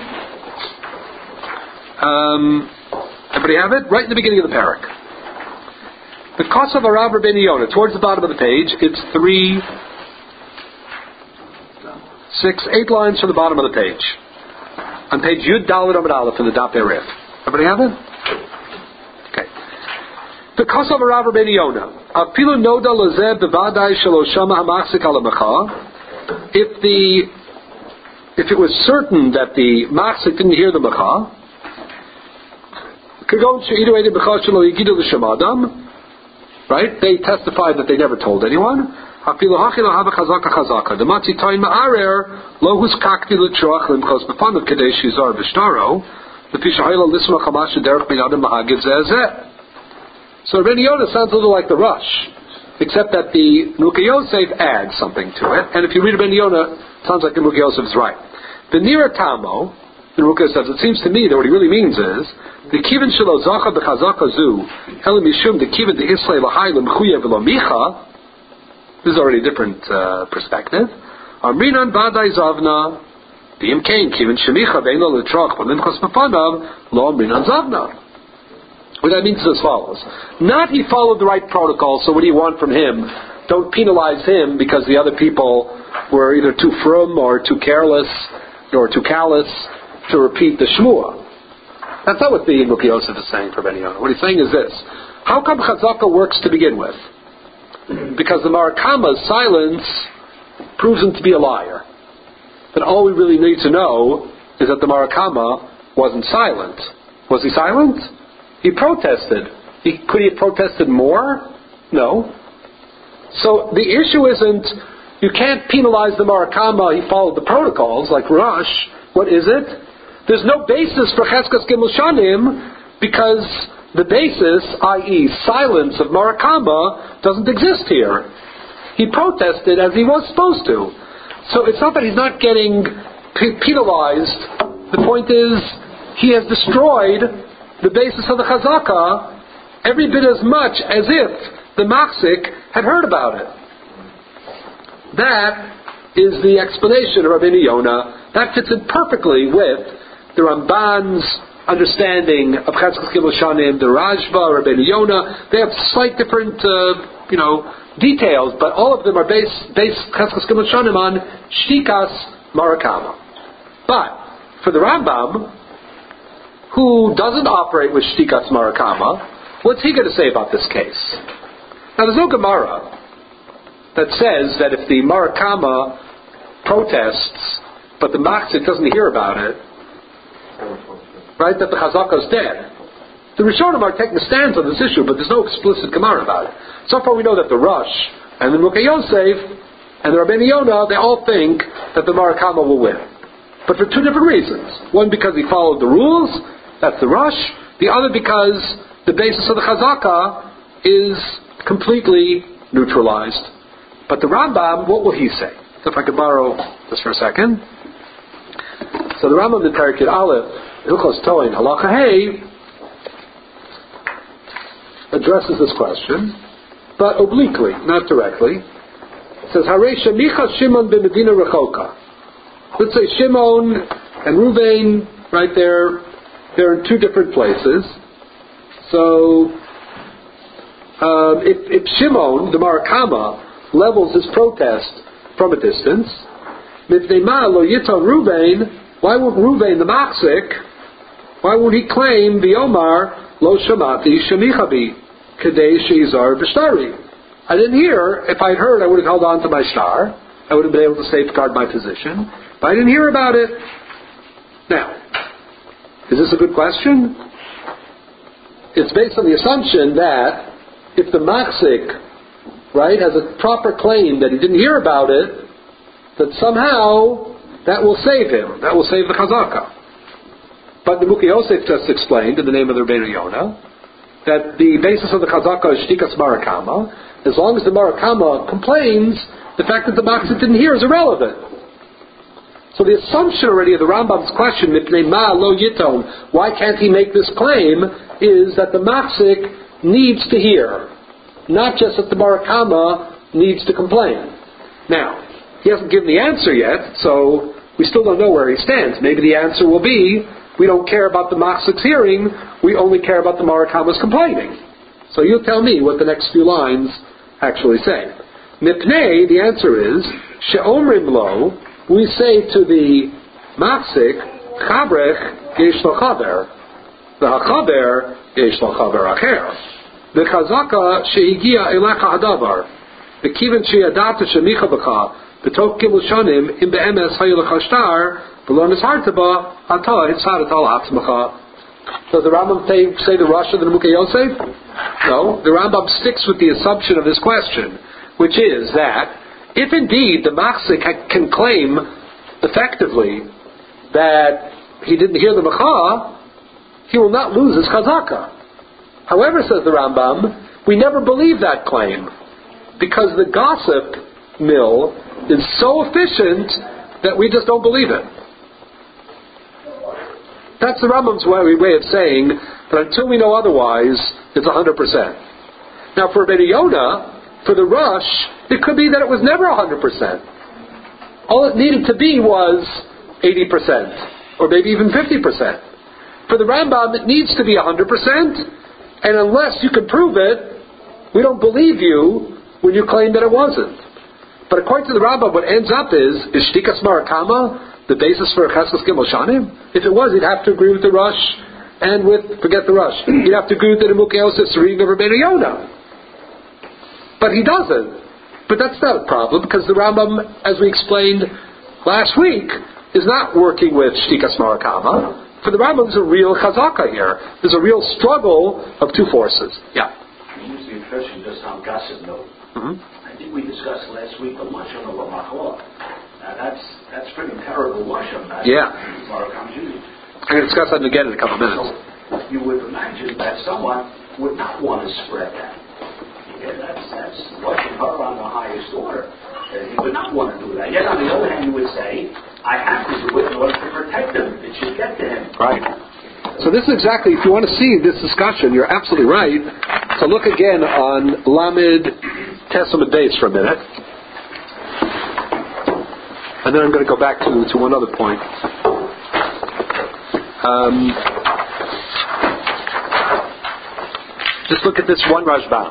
Um, everybody have it? Right in the beginning of the parak. The Kosav Arav Rabbeinu Yonah, towards the bottom of the page, it's three, six, eight lines from the bottom of the page. On page Yud Daled Amud Aleph in the Daf Arif. Everybody have it? Okay. The Kosav Arav Rabbeinu Yonah. Afilu noda lezeh bevadai shelo shama hamachzik ala mecha. If the if it was certain that the machzik didn't hear the mecha, right? They testified that they never told anyone. Even if So Rabbeinu Yonah sounds a little like the Rush, except that the Mukha Yosef adds something to it, and if you read Rabbeinu Yonah, it sounds like the Mukha Yosef is right. The Nira Tamo, the Mukha says, it seems to me that what he really means is the Kivin Shelo Zacha B'Chazaka Zu Elim Yishum the Kivin the Islay Lahai L'Mchuyev L'Micha. This is already a different uh, perspective. Amrinan Badai Zavna B'Im Kain Kivin Shemicha Beino L'Troch B'Limchos B'Fanav Lo Amrinan Zavna. What that means is as follows. Not he followed the right protocol, so what do you want from him? Don't penalize him because the other people were either too frum or too careless or too callous to repeat the Shmuah. That's not what the Mukha Yosef is saying for Rabbeinu Yonah. What he's saying is this. How come Chazaka works to begin with? Because the Mar Kama's silence proves him to be a liar. But all we really need to know is that the Mar Kama wasn't silent. Was he silent? He protested. He, could he have protested more? No. So the issue isn't, you can't penalize the Mar Kama, he followed the protocols, like Rush. What is it? There's no basis for Cheskas Gimel Shanim, because the basis, that is silence of Mar Kama, doesn't exist here. He protested as he was supposed to. So it's not that he's not getting p- penalized. The point is, he has destroyed the basis of the Chazaka every bit as much as if the Machzik had heard about it. That is the explanation of Rabbeinu Yonah. That fits in perfectly with the Ramban's understanding of Cheskas Gimel Shanim, the Rajba, Rabbeinu Yonah. They have slight different, uh, you know, details, but all of them are based, based Cheskas Gimel Shanim on Shtikas Mar Kama. But for the Rambam, who doesn't operate with Shtikas Mar Kama, what's he going to say about this case? Now, there's no Gemara that says that if the Mar Kama protests, but the Machzik doesn't hear about it, right, that the Chazaka is dead. The Rishonim are taking a stance on this issue, but there's no explicit Gemara about it. So far we know that the Rush and the Mukha Yosef and the Rabbeinu Yonah, they all think that the Mar Kama will win. But for two different reasons. One, because he followed the rules, that's the Rush. The other because the basis of the Chazaka is completely neutralized. But the Rambam, what will he say? So if I could borrow this for a second. So the Rambam in Parakid Aleph, Hilchos Toin, Halacha Hey, addresses this question, but obliquely, not directly. It says, Harei Shemicha Shimon b'Medina Rechoka. Let's say Shimon and Ruvain, right there, they're in two different places. So, um, if, if Shimon, the Mar Kama, levels his protest from a distance, Mipnei lo yiton Ruvain, why won't Ruvain, the Machzik, why won't he claim the Omar lo shamati shemichabi kadei sheizar b'shtari? I didn't hear. If I'd heard, I would have held on to my star. I would have been able to safeguard my position, but I didn't hear about it. Now, is this a good question? It's based on the assumption that if the machzik, right, has a proper claim that he didn't hear about it, that somehow that will save him. That will save the chazaka. But the Mukhi Yosef just explained, in the name of the Rebbeinu Yonah, that the basis of the chazaka is shtikas marakama. As long as the marakama complains, the fact that the machzik didn't hear is irrelevant. So the assumption already of the Rambam's question, mipnei ma lo yiton, why can't he make this claim, is that the machzik needs to hear, not just that the marakama needs to complain. Now, he hasn't given the answer yet, so we still don't know where he stands. Maybe the answer will be, we don't care about the machzik's hearing, we only care about the marakama's complaining. So you tell me what the next few lines actually say. Mipnei, the answer is, she'omrim lo, we say to the machzik, chabrech yesh lo chaber, the hachaber yesh lo chaber acher, the chazaka shehigia elecha hadavar, the kiven sheyadata shemicha b'cha, the tok gimel shanim im be'emes hayelach hashtar, v'lo nishartaba ata hitzadat al atzmacha. Does the Rambam say, say the Rosh of the Mukhi Yosef? No. The Rambam sticks with the assumption of this question, which is that if indeed the machzik can claim effectively that he didn't hear the macha, he will not lose his chazaka. However, says the Rambam, we never believe that claim because the gossip mill is so efficient that we just don't believe it. That's the Rambam's way of saying that until we know otherwise, it's one hundred percent. Now for Rebbeinu Yonah, for the Rush, it could be that it was never one hundred percent. All it needed to be was eighty percent, or maybe even fifty percent. For the Rambam, it needs to be one hundred percent, and unless you can prove it, we don't believe you when you claim that it wasn't. But according to the Rambam, what ends up is, is shtikas marakama the basis for cheskas gimel shanim? If it was, he'd have to agree with the Rush, and with, forget the Rush, he'd have to agree with the Mukhi Yosef's reading of Rebbeinu Yonah. But he doesn't. But that's not a problem, because the Rambam, as we explained last week, is not working with shtikas marakama. For the Rambam, there's a real chazaka here. There's a real struggle of two forces. Yeah? You use the impression just on gossip note. Mm-hmm. I think we discussed last week the lashon of Lamachor. Now that's that's pretty terrible lashon. Yeah. I'm going to discuss that again in a couple of minutes. So you would imagine that someone would not want to spread that. Yeah, that's that's lashon hara on the highest order. Uh, he would not want to do that. Yet on the other hand, you would say, I have to do it in order to protect him. It should get to him. Right. So this is exactly, if you want to see this discussion, you're absolutely right. So look again on Lamed Testament Base for a minute. And then I'm going to go back to, to one other point. Um, just look at this one Rashbam.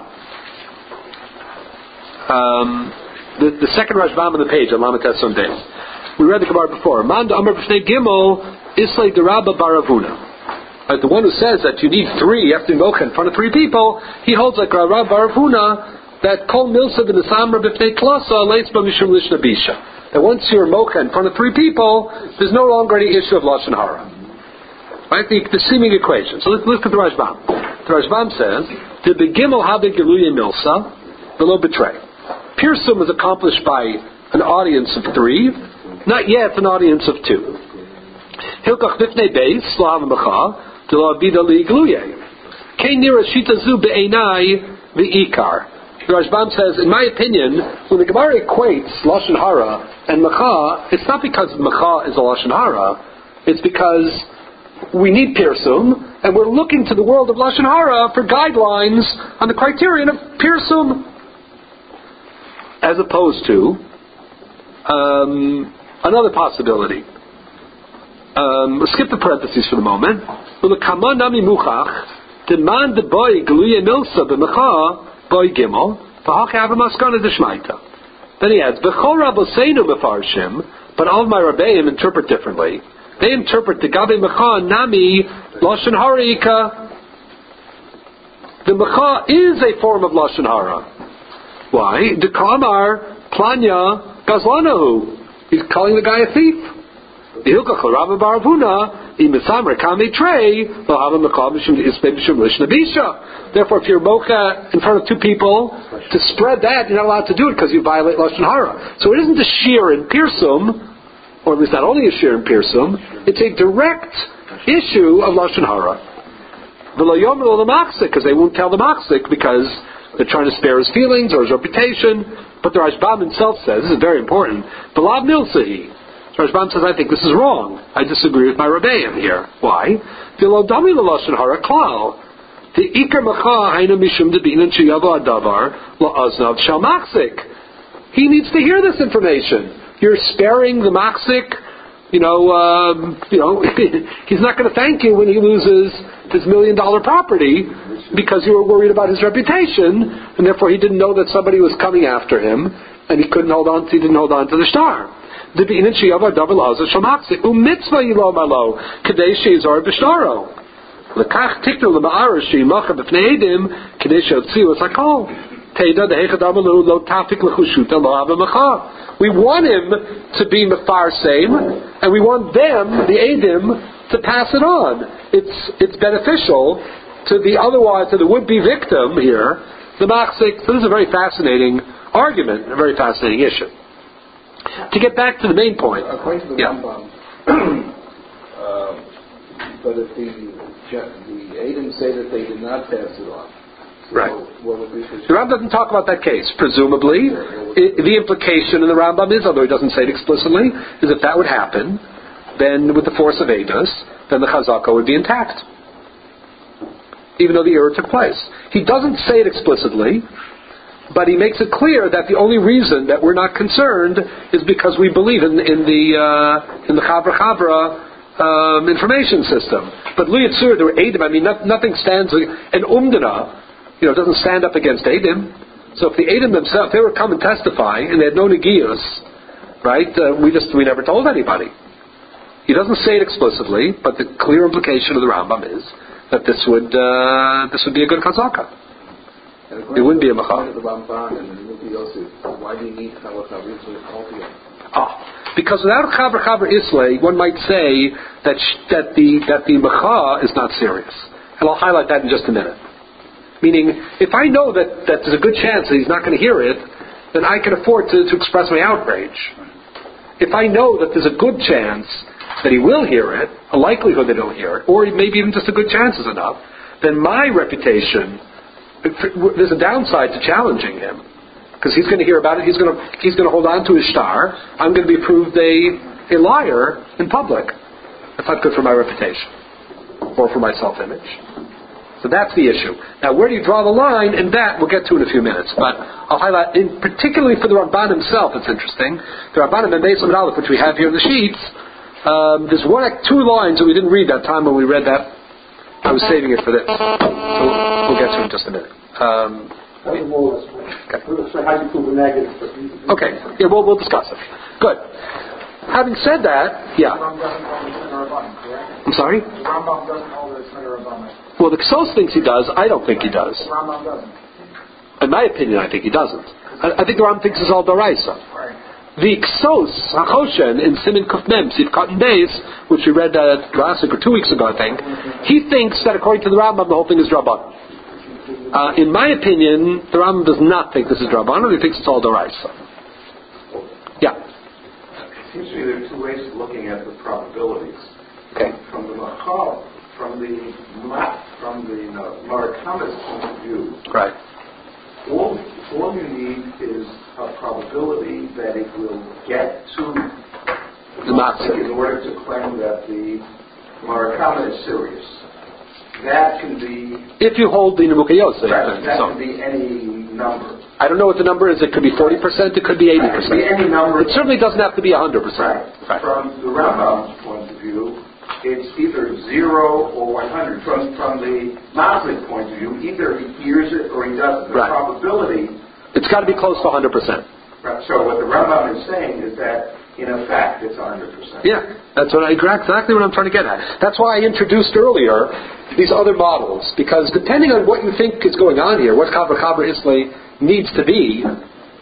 Um, the, the second Rashbam on the page on Lamed Testament Base. We read the Gemara before. Manda Amar B'Shnei Gimel Islay Derabba Baravuna. Right, the one who says that you need three, you have to invoke in front of three people, he holds like Rav Baravuna that Kol Milsa B'N Samra B'Fnei Klasa Leitzba Mishum Lishna Bisha. That once you're mocha in front of three people, there's no longer any issue of Lashon Hara. Right, the, the seeming equation. So let's look at the Rashbam. The Rashbam says, the Begimel Habe Geluya Milsa Below Betray. Pirsum was accomplished by an audience of three, not yet an audience of two. Hilkach B'Fnei Beis Slav Mecha the Rashbam says, in my opinion, when the Gemara equates Lashon Hara and Mecha, it's not because Mecha is a Lashon Hara, it's because we need Pirsum, and we're looking to the world of Lashon Hara for guidelines on the criterion of Pirsum, as opposed to um, another possibility. Um, we'll skip the parentheses for the moment. Then he adds, but all of my Rabbeim interpret differently. They interpret the Gabe Mecha Nami Lashon Hara. The Mecha is a form of Lashon Hara. Why? The Kamar Planya Gazlanahu. He's calling the guy a thief. Therefore, if you're mocha in front of two people to spread that, you're not allowed to do it because you violate Lashon Hara. So it isn't a shear in Pirsum, or at least not only a shear in Pirsum, it's a direct issue of Lashon Hara. Because they won't tell the Maksik because they're trying to spare his feelings or his reputation. But the Rashbam himself says, this is very important, B'lav Milsahi. So Rashbam says, I think this is wrong. I disagree with my Rebbeim here. Why? The Lodami Lashon Hara Klal. The Iker Macha Haina Mishum Debinan Sheyavo Adavar La'aznav Shal Maksik. He needs to hear this information. You're sparing the Maksik. You know, um, you know, he's not going to thank you when he loses his million dollar property because you were worried about his reputation, and therefore he didn't know that somebody was coming after him, and he couldn't hold on. He didn't hold on to the star. We want him to be mefarseim, and we want them, the Eidim, to pass it on. It's it's beneficial to the otherwise to the would-be victim here, the machzik. So this is a very fascinating argument, a very fascinating issue. To get back to the main point, according to the yeah. Rambam, uh, but if the the Eidim say that they did not pass it on. Right. What would be the Rambam doesn't talk about that case. Presumably, it, the implication in the Rambam is, although he doesn't say it explicitly, is if that would happen, then with the force of Eidos, then the Chazaka would be intact, even though the error took place. He doesn't say it explicitly, but he makes it clear that the only reason that we're not concerned is because we believe in, in the uh, in the Chavra Chavra um, information system. But Lu Yitzur, there were Eidim. I mean, not, nothing stands. And Umdana, you know, doesn't stand up against Eidim. So if the Eidim themselves, they would come and testify, and they had no negios, right? Uh, we just we never told anybody. He doesn't say it explicitly, but the clear implication of the Rambam is that this would uh, this would be a good chazaka. It wouldn't be a macha. Why do you need Chavra Chavra? Ah, because without Chavra Chavra Islay, one might say that sh- that the that the macha is not serious, and I'll highlight that in just a minute. Meaning, if I know that, that there's a good chance that he's not going to hear it, then I can afford to, to express my outrage. If I know that there's a good chance that he will hear it, a likelihood that he'll hear it, or maybe even just a good chance is enough, then my reputation, there's a downside to challenging him. Because he's going to hear about it, he's going to he's going to hold on to his star, I'm going to be proved a, a liar in public. That's not good for my reputation, or for my self-image. So that's the issue. Now, where do you draw the line? And that we'll get to in a few minutes. But I'll highlight, in, particularly for the Ramban himself, it's interesting. The Ramban in Beis Lamed Aleph, which we have here in the sheets, um, there's one, two lines that we didn't read that time when we read that. I was saving it for this. So we'll, we'll get to it in just a minute. Um, That's more or less. Okay. So how do you prove a negative? Okay. Yeah, we'll, we'll discuss it. Good. Having said that, yeah. I'm sorry? The Rambam doesn't hold that it's Midrabanan. Well, the Ksos thinks he does. I don't think he does. The Rambam doesn't. In my opinion, I think he doesn't. I, I think the Rambam thinks it's all Doraisa. Right. The Ksos, HaChoshen, in Siman Kuf Mem, Siv Cotton Days, which we read uh, last week or two weeks ago, I think, he thinks that according to the Rambam, the whole thing is Draban. Uh, in my opinion, the Rambam does not think this is Draban, he thinks it's all Doraisa. Yeah. It seems to me there are two ways of looking at the probabilities. Okay. From the Machal, from the from the uh, Marakamis point of view, right. all, all you need is a probability that it will get to the Maksik in order to claim that the Marakama is serious. That can be... If you hold the Nimukei Yosef. Right, that so. can be any number. I don't know what the number is. It could be forty percent. It could be eighty percent. It could be any number. It certainly doesn't have to be one hundred percent. Right. Right. From the Rambam's point of view, it's either zero or one hundred. From from the Maslik point of view, either he hears it or he doesn't. The right. probability... It's got to be close to one hundred percent. Right. So what the Rambam is saying is that, in effect, it's one hundred percent. Yeah, that's what I, exactly what I'm trying to get at. That's why I introduced earlier these other models, because depending on what you think is going on here, what Chavra Chavra Islay needs to be,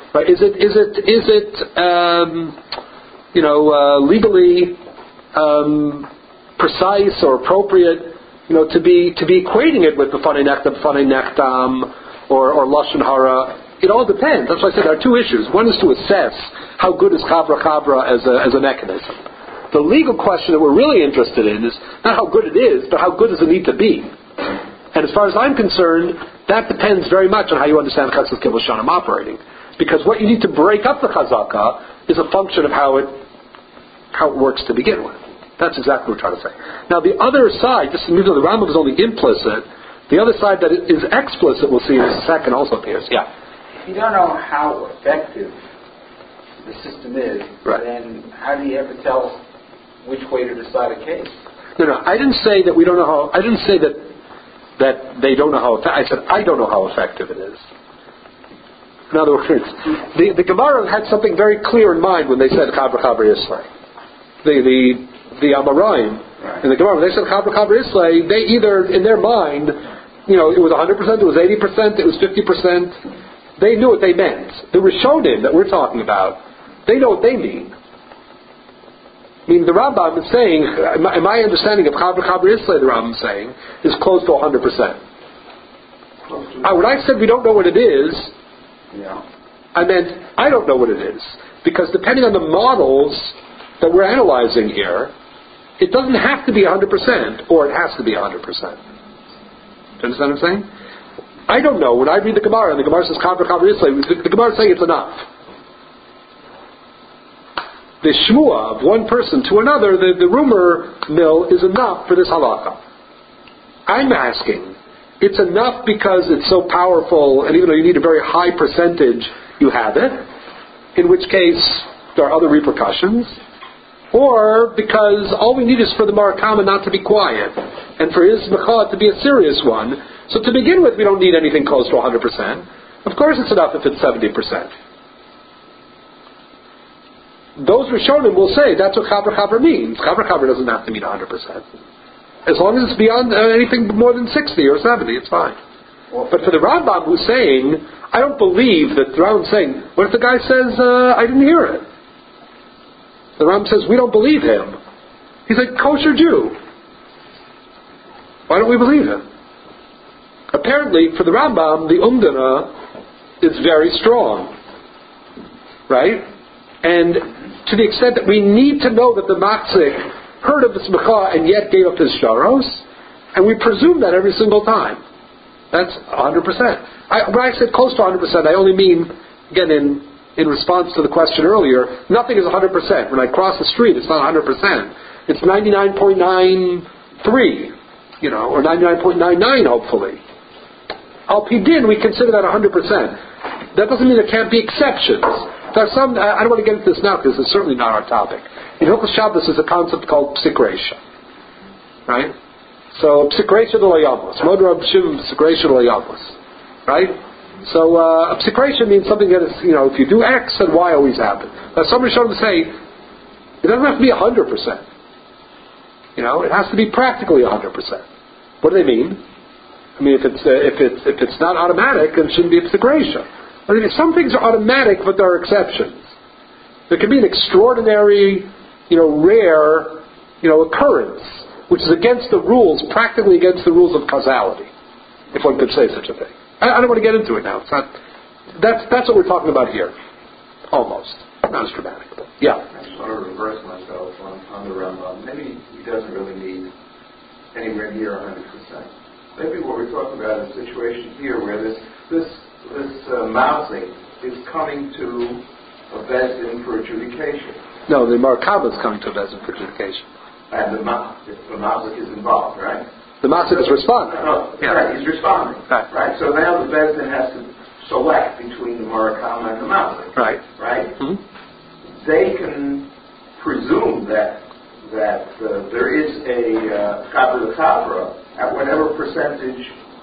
Right? Is it is it is it um, you know uh, legally um, precise or appropriate, you know, to be to be equating it with the funny nektam, funny nektam, or or lashon hara? It all depends. That's why I said there are two issues. One is to assess how good is chavra chavra as a as a mechanism. The legal question that we're really interested in is not how good it is, but how good does it need to be. And as far as I'm concerned, that depends very much on how you understand Chesed Kibbutz Shanim operating. Because what you need to break up the chazaka is a function of how it how it works to begin with. That's exactly what we're trying to say. Now the other side, just even though the Rambam is only implicit, the other side that is explicit, we'll see in a second, also appears. Yeah. If you don't know how effective the system is, right. then how do you ever tell which way to decide a case? No, no, I didn't say that we don't know how. I didn't say that that they don't know how. I said I don't know how effective it is. In other words, the, the Gemara had something very clear in mind when they said Chabra Chabra Islay. The the the Amoraim right. in the Gemara, when they said Chabra Chabra Islay, they either in their mind, you know, it was one hundred percent, it was eighty percent, it was fifty percent. They knew what they meant. The Rishonim that we're talking about, they know what they mean. I mean, the Rambam is saying, in my understanding of Chabra Chabra Islay, the Rambam is saying, is close to one hundred percent. Uh, when I said we don't know what it is, yeah. I meant I don't know what it is. Because depending on the models that we're analyzing here, it doesn't have to be one hundred percent, or it has to be one hundred percent. Do you understand what I'm saying? I don't know. When I read the Gemara, and the Gemara says Chabra Chabra Islay, the, the Gemara is saying it's enough. The shmua of one person to another, the, the rumor mill is enough for this halakha. I'm asking, it's enough because it's so powerful, and even though you need a very high percentage, you have it, in which case there are other repercussions, or because all we need is for the Marakama not to be quiet, and for his mechad to be a serious one. So to begin with, we don't need anything close to one hundred percent. Of course it's enough if it's seventy percent. Those Rishonim will say that's what Chabra Chabra means. Chabra Chabra doesn't have to mean one hundred percent. As long as it's beyond uh, anything more than sixty or seventy, it's fine. But for the Rambam who's saying, I don't believe that the Rambam's saying, what if the guy says, uh, I didn't hear it? The Rambam says, we don't believe him. He's a kosher Jew. Why don't we believe him? Apparently, for the Rambam, the Umdana is very strong. Right? And to the extent that we need to know that the Matzik heard of the Smicha and yet gave up his sharos, and we presume that every single time. That's one hundred percent. I, when I said close to one hundred percent, I only mean, again, in, in response to the question earlier, nothing is one hundred percent. When I cross the street, it's not one hundred percent. It's ninety-nine point nine three, you know, or ninety-nine point nine nine, hopefully. Al Pidin, we consider that one hundred percent. That doesn't mean there can't be exceptions. There are some, I don't want to get into this now because it's certainly not our topic. In Hilchos Shabbos is a concept called psikresha. Right? So, psikresha de layamos. Modra b'shim psikresha de layamos. Right? So, uh, psikresha means something that is, you know, if you do X, then Y always happens. Now, somebody showed them say, it doesn't have to be one hundred percent. You know, it has to be practically one hundred percent. What do they mean? I mean, if it's, uh, if it's, if it's not automatic, then it shouldn't be a psikresha. I mean, some things are automatic, but there are exceptions. There can be an extraordinary, you know, rare, you know, occurrence, which is against the rules, practically against the rules of causality, if one could say such a thing. I, I don't want to get into it now. It's not. That's that's what we're talking about here, almost. Not as dramatic, but yeah. I just want to reverse myself on, on the Rambam. Maybe he doesn't really need anywhere near one hundred percent. Maybe what we're talking about is a situation here where this this. This uh, Mazik is coming to a Bezdin for adjudication. No, the Marakaba is coming to a Bezdin for adjudication. And the, Ma- the Mazik is involved, right? The Mazik so, is responding. No, no, yeah. Right, he's responding. Right. right. So now the Bezdin has to select between the Marakama and the Mazik. Right. Right? Mm-hmm. They can presume that that uh, there is a Chabra uh, Chabra at whatever percentage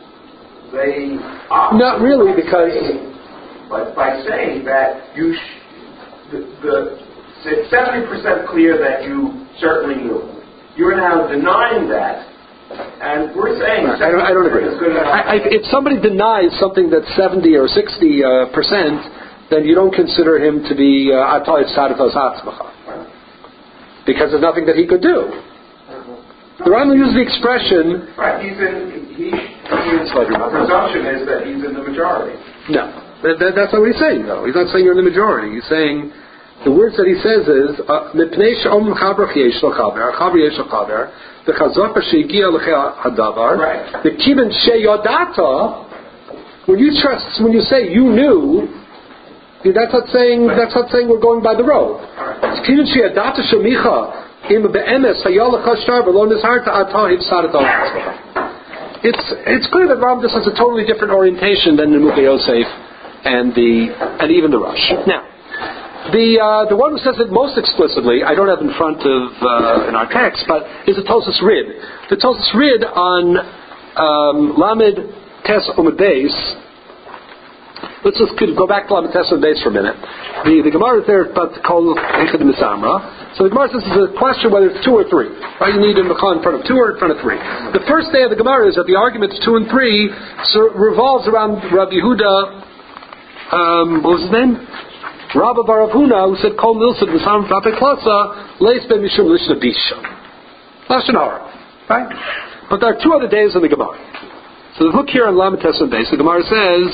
they opt. Not really, because but by saying that you sh- the, the it's seventy percent clear that you certainly knew. You're now denying that, and we're saying I don't, I don't agree. is good enough. I, I, if somebody denies something that's seventy or sixty uh, percent, then you don't consider him to be Atah Tzadatos Atzmacha. Because there's nothing that he could do. The Rambam uses the expression... Right, he's in... He, his presumption is that he's in the majority. No. That, that, that's not what he's saying, though. He's not saying you're in the majority. He's saying... The words that he says is... Mipnei she'om chaber ch'yesh lo chaber, chaber yesh lo chaber, v'chazaka she'egia l'chei hadavar, the kiven she'yodata, when you trust, when you say you knew, that's not saying, that's not saying we're going by the road. Kiven she'yodata shemicha, im be'emes hayal l'cha shtar v'lo nizharta atah hivsadat al-atzmacha. It's it's clear that Rambam has a totally different orientation than the Mukhe Yosef and the and even the Rush. Now, the uh, the one who says it most explicitly, I don't have in front of uh, in our text, but is the Tosas Rid. The Tosas Rid on um, Lamed Tes Omid Beis. Let's just go back to Lamed Tes Omid Beis for a minute. The the Gemara is there, but called Echad Misamra. So the Gemara says it's a question whether it's two or three. Right? You need a Mechah in front of two or in front of three. The first day of the Gemara is that the arguments two and three so revolves around Rabbi Yehuda, um, what was his name? Rabba Bar Avuna, who said, Kol Milsa B'Sam V'Ape Klasa, Leis Ben Mishum Lishna Bisha. Lashon Hara. Right? But there are two other days in the Gemara. So look here on Lamed Tes Omid Beis. The Gemara says,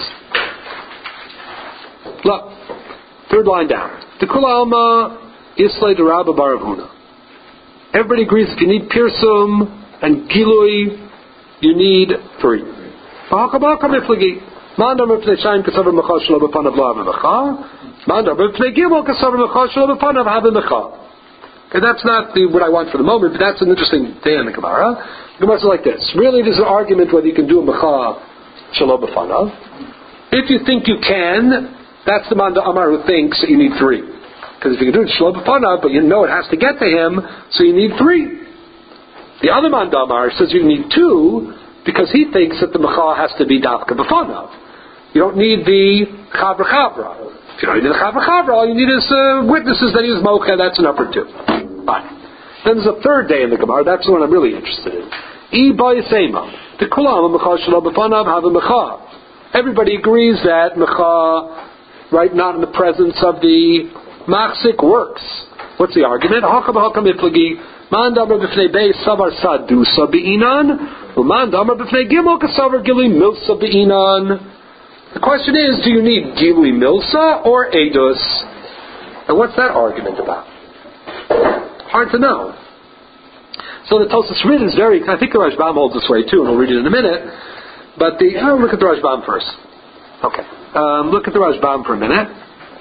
look, third line down. The Kula Alma Islay de Rabba Bar Avuna. Everybody agrees if you need Pirsum and Gilui, you need three. Bahaka Miflagi. Mandar Miflei Shaim Kasavar Mecha Shelo B'Panav Lo Havim Mecha. Mandar Miflei Gimel Kasavar Mecha Shelo B'Panav Havim Mecha. Okay, that's not the, what I want for the moment, but that's an interesting day in the Gemara. The Gemara is like this. Really, there's an argument whether you can do a Mecha Shelo B'Panav. If you think you can, that's the Mandar Amar who thinks that you need three. Because if you can do it Shelo B'Panav, but you know it has to get to him, so you need three. The other man Damar says you need two, because he thinks that the Mecha has to be Dafka B'Panav. You don't need the Chavra Chavra. If you don't need the Chavra Chavra, all you need is uh, witnesses that use Mocha, that's an upper two. Fine. Then there's a third day in the Gemara, that's the one I'm really interested in. I B'Yisema. The Kulam Mecha Shelo B'Panav have a Mecha. Everybody agrees that Mecha, right, not in the presence of the Machzik works. What's the argument? Hakam hakam iflagi. Man damar b'fnei beis savar sadusa be'inan. Uman damar b'fnei gimel kasavar gili milsa be'inan. The question is, do you need gili milsa or edus? And what's that argument about? Hard to know. So the Tosas Rid is very. I think the Rashbam holds this way too, and we'll read it in a minute. But the oh, look at the Rashbam first. Okay, um, look at the Rashbam for a minute.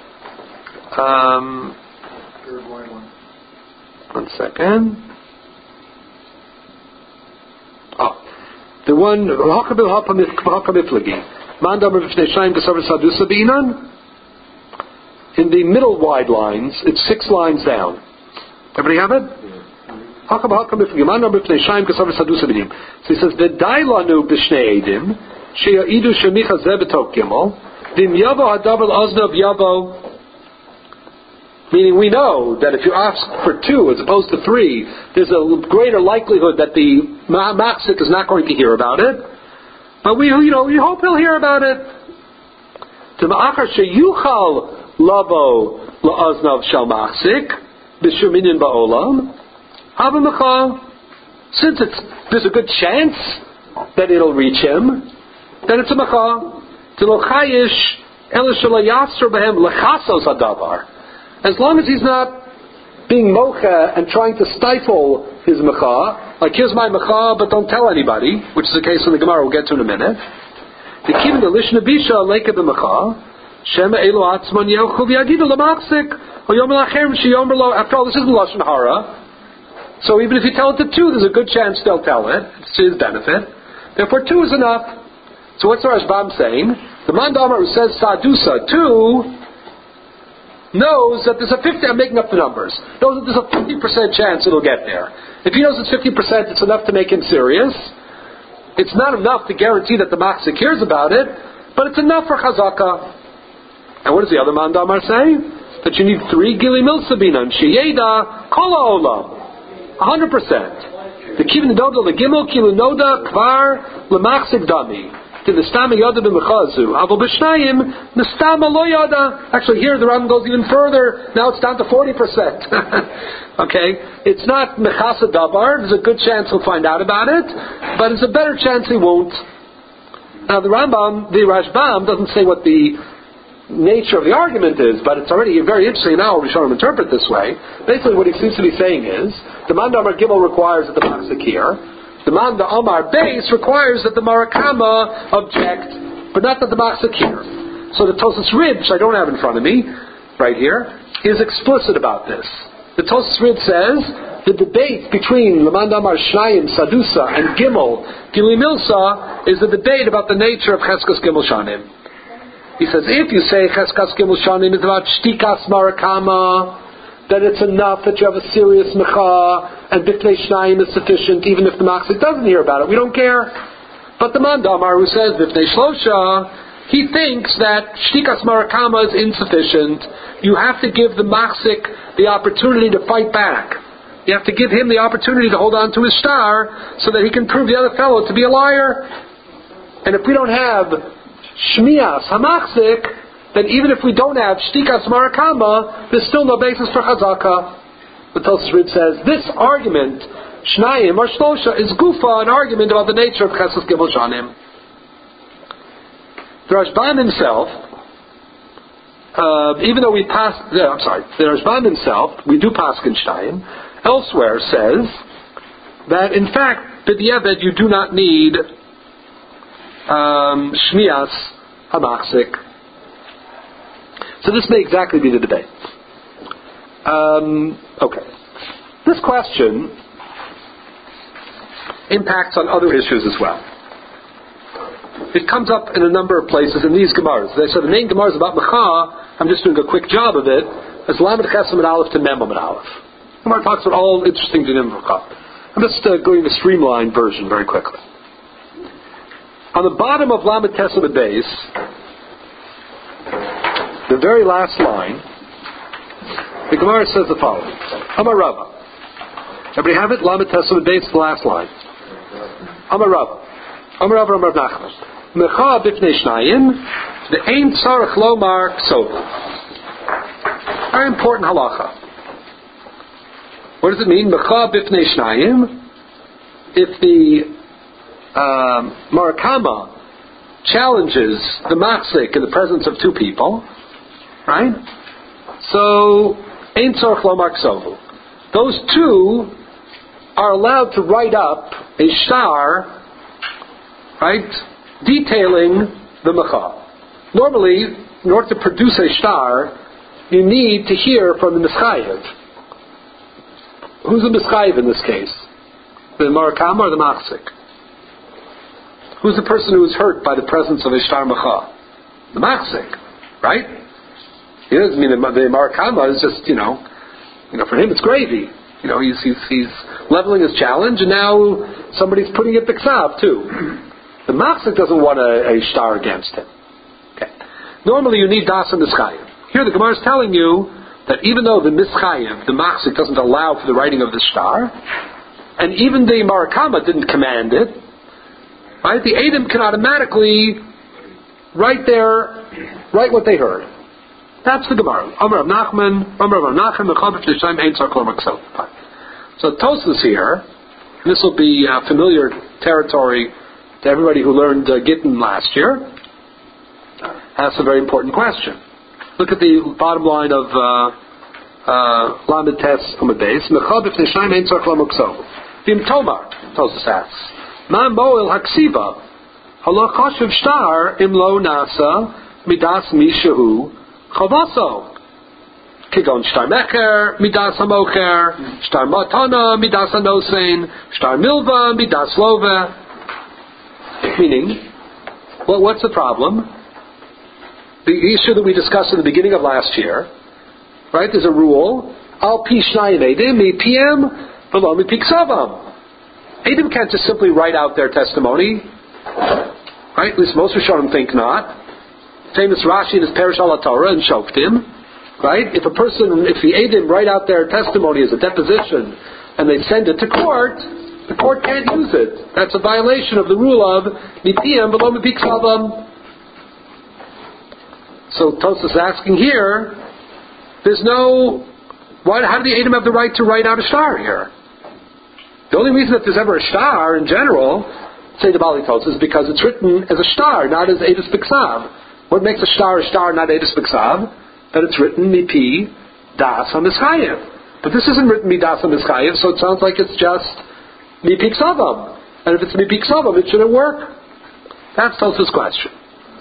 Um, one second. Oh, the one in the middle wide lines, it's six lines down. Everybody have it? So he says, the dailanu b'shnei edim sheya'idu shemicha zeh b'tok gimel v'im yavo hadavar l'oznav yavo. Meaning we know that if you ask for two as opposed to three, there's a greater likelihood that the Machzik is not going to hear about it. But we, you know, we hope he'll hear about it. To ma'achar sheyuchal lavo la'aznav shal Machzik b'shuminin ba'olam havim mecha. Since it's there's a good chance that it'll reach him, then it's a mecha. To lo chayish ela shalayasser b'hem lechasos hadavar. As long as he's not being mocha and trying to stifle his mecha, like here's my mecha, but don't tell anybody, which is the case in the Gemara we'll get to in a minute. The kivin the lishna bisha leka the mecha, shema elu atzman yochul yagidu lamachzik, or yom lachem sheyomer lo. After all, this isn't lashon hara, so even if you tell it to two, there's a good chance they'll tell it. It's to his benefit. Therefore, two is enough. So what's the Rashbam saying? The man Damar who says sadusa two knows that there's a fifty. I'm making up the numbers. Knows that there's a fifty percent chance it'll get there. If he knows it's fifty percent, it's enough to make him serious. It's not enough to guarantee that the Machzik hears about it, but it's enough for Chazaka. And what does the other man Damar say? That you need three gili milsabinan sheyeda kol ha'olam, a hundred percent. The kivin noda legimel kilu noda kvar lemachzik dami. Actually, here the Rambam goes even further. Now it's down to forty percent. Okay? It's not mechasa dabar. There's a good chance he'll find out about it, but it's a better chance he won't. Now the Rambam, the Rashbam, doesn't say what the nature of the argument is, but it's already very interesting now we shall interpret this way. Basically what he seems to be saying is, the Manda Amar Gimel requires that the Machzik hear. The Manda Amar Beis requires that the Marakama object, but not that the Machzik hear. So the Tosas Rid, which I don't have in front of me, right here, is explicit about this. The Tosas Rid says, the debate between Lamanda Amar Shnayim, Sadusa, and Gimel, Gili Milsa, is the debate about the nature of Cheskas Gimel Shanim. He says, if you say Cheskas Gimel Shanim is about Shtikas Marakama, then it's enough that you have a serious Mecha, and Bifnei Shnayim is sufficient, even if the Machzik doesn't hear about it. We don't care. But the Mandamar who says Bifnei Shlosha, he thinks that Shtikas Marakama is insufficient. You have to give the Machzik the opportunity to fight back. You have to give him the opportunity to hold on to his star so that he can prove the other fellow to be a liar. And if we don't have Shmias Hamachzik, then even if we don't have Shtikas Marakama, there's still no basis for Chazaka. The Tosfos Rid says, this argument, Shnayim or Shlosha, is Gufa, an argument about the nature of Chesed Gimel Shanim. The Rashbam himself, uh, even though we pass, uh, I'm sorry, the Rashbam himself, we do paskin Shnayim, elsewhere says that in fact, B'diavad, you do not need um, Shmias Hamachzik. So this may exactly be the debate. Um, okay. This question impacts on other issues as well. It comes up in a number of places in these Gemaras. So the main Gemara is about Mecha. I'm just doing a quick job of it. As Lamed Chesam and Aleph to Mem and Aleph. Gemara talks about all interesting dinim of Mecha. I'm just uh, going the streamlined version very quickly. On the bottom of Lamed Chesam and Beis, the very last line, the Gemara says the following: Amar Rava. Everybody have it? Lamed Chesam and Beis, the last line. Amar Rava. Amar Rava Amar Nachman. Mecha bifnei shnayim, the ein tzarech lomar ksovu. Very important halacha. What does it mean? Mecha bifnei shnayim. If the um, Marakama challenges the Machzik in the presence of two people, right? So, ein tzarech lomar ksovu. Those two are allowed to write up a shtar, right, detailing the Mecha. Normally, in order to produce a shtar, you need to hear from the Mischayev. Who's the Mischayev in this case? The Marakama or the Machzik? Who's the person who is hurt by the presence of a shtar Mecha? The Machzik, right? He doesn't mean the, the Marakama is just, you know, you know, for him it's gravy. You know, he's, he's, he's leveling his challenge, and now somebody's putting it b'ksav too. The Machzik doesn't want a, a shtar against him. Okay. Normally you need das and mischayev. Here the Gemara is telling you that even though the mischayev, the Machzik, doesn't allow for the writing of the shtar, and even the Marakama didn't command it, right? The Edom can automatically write their, write what they heard. That's the Gemara. Amar Rav Nachman, Amar Rav Nachman, Mechaber Fnei Ein Tzarech Lomar Ksovu. So Tosfos here, and this will be uh, familiar territory to everybody who learned uh, Gittin last year, asks a very important question. Look at the bottom line of Lamed Tes Amud Beis. Mechaber Fnei Ein Tzarech Lomar Ksovu. V'im Tomar, Tosfos asks, Ma Moel Haksiva, Halo Chashuv Shtar Im Lo Nasa Midas Mishahu Chavaso. Kigon Shtar Mecher, Midas HaMocher, Shtar Matana, Midas HaNosein, Shtar Milva, Midas Love. Meaning, well, what's the problem? The issue that we discussed in the beginning of last year, right? There's a rule, Al Pi Shnayim Edim, Mi Piem, V'lo Mi Pi Ksavam. Edim can't just simply write out their testimony, right? At least most Rishonim think not. Famous Rashi in his Perish al Torah and Shoftim, right? If a person, if the Eidim write out their testimony as a deposition and they send it to court, the the court can't use it. That's a violation of the rule of Mipiyam below Mipik Savam. So Tosfos is asking here, there's no, why, how do the Edom have the right to write out a star here? The only reason that there's ever a star in general, say the Bali Tosfos, is because it's written as a star, not as Edus Biksav. What makes a star a star, not Edus Biksav? That it's written Mipi Das HaMischayev. But this isn't written Midas HaMischayev, so it sounds like it's just Mipik Savam. And if it's Mipik Savam, it shouldn't work. That's Tosfos' question.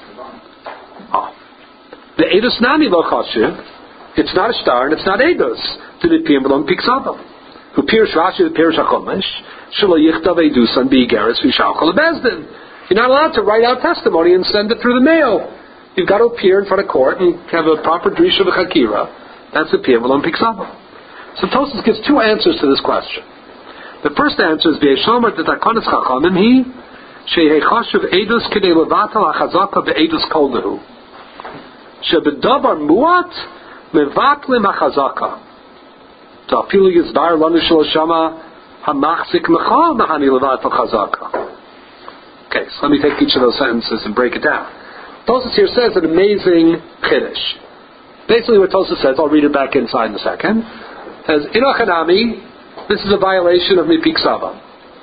Oh. The Edus Nami Lo Chashiv, it's not a star and it's not Edus. To Mipiyam V'lo Mipik Savam. Who Pirush Rashi, the Pirush HaChomesh, Shelo Yichtav Edusan B'igeres V'Yishalchol Lebezdin. You're not allowed to write out testimony and send it through the mail. You've got to appear in front of court and have a proper Drisha V'Chakira. That's the Piyam V'lo Mipik Savam. So Tosfos gives two answers to this question. The first answer is V'yeshomer D'Takonis Chachamim Hi Shehei Chashuv Edus K'dei Levatal HaChazaka Be'edus Kol Dehu Shebedavar Muat Mevatlim HaChazaka Ta'afilu Yizbar Lanu Shelo Shama HaMachzik Mecha Mahani Levatal Chazaka. Okay, so let me take each of those sentences and break it down. Tosfos here says an amazing chiddush. Basically what Tosfos says, I'll read it back inside in a second, says, Inochanami, this is a violation of Mipik Savam.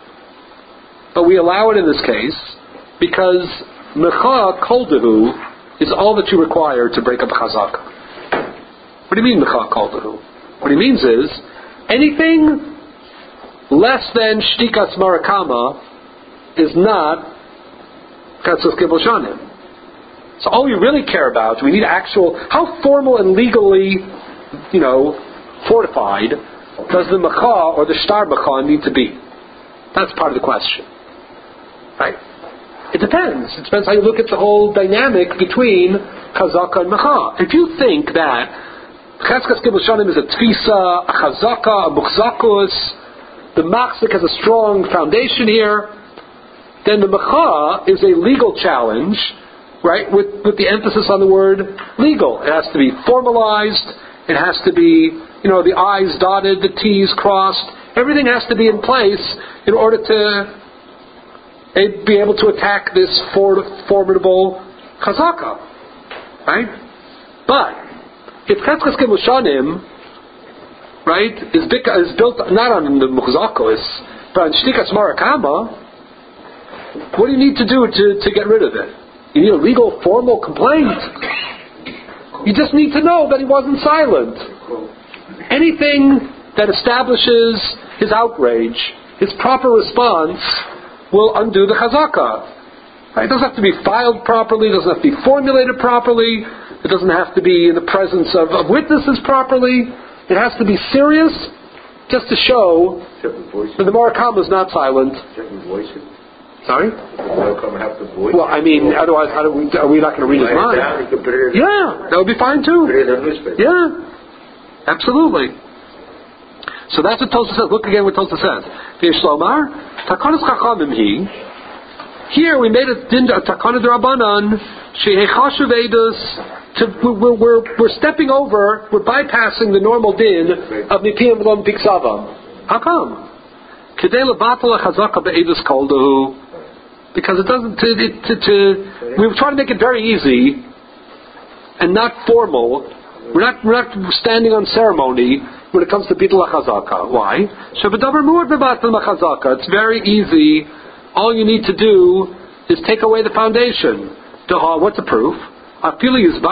But we allow it in this case because Mecha Kol Dehu is all that you require to break up a Chazaka. What do you mean Mecha Kol Dehu? What he means is, anything less than Shtikas Marakama is not Katzos Gibel Shanim. So all we really care about, we need actual, how formal and legally, you know, fortified does the Mecha or the Shtar Mecha need to be? That's part of the question. Right? It depends. It depends how you look at the whole dynamic between Chazaka and Mecha. If you think that Cheskas Gibel Shanim is a Tfisa, a Chazaka, a Muchzakus, the Machzik has a strong foundation here, then the Mecha is a legal challenge, right, with, with the emphasis on the word legal. It has to be formalized, it has to be, you know, the I's dotted, the T's crossed, everything has to be in place in order to uh, be able to attack this for, formidable Chazaka, right? But, if Chetzkas Gimel Shanim, right, is, is built not on the Muchzakos, but on Shtikas Marakama, what do you need to do to, to get rid of it? You need a legal, formal complaint. You just need to know that he wasn't silent. Anything that establishes his outrage, his proper response, will undo the Chazaka. Right? It doesn't have to be filed properly, it doesn't have to be formulated properly, it doesn't have to be in the presence of, of witnesses properly. It has to be serious, just to show that the Murakama is not silent. Sorry? Well, I mean, otherwise, how do we, are we not going to read his mind? Yeah, that would be fine too. Yeah, absolutely. So that's what Tosfos says. Look again what Tosfos says. Here we made a din a takana d'Rabbanan shehechashuv edus. We're, we're, we're stepping over, we're bypassing the normal din of Mipiyam V'lo Mipik Savam. How come? Kedei levatal hachazaka be'edus kol dehu. Because it doesn't. To, to, to, we try to make it very easy and not formal. We're not. We're not standing on ceremony when it comes to Bitul HaChazaka. Why? It's very easy. All you need to do is take away the foundation. What's the proof? How does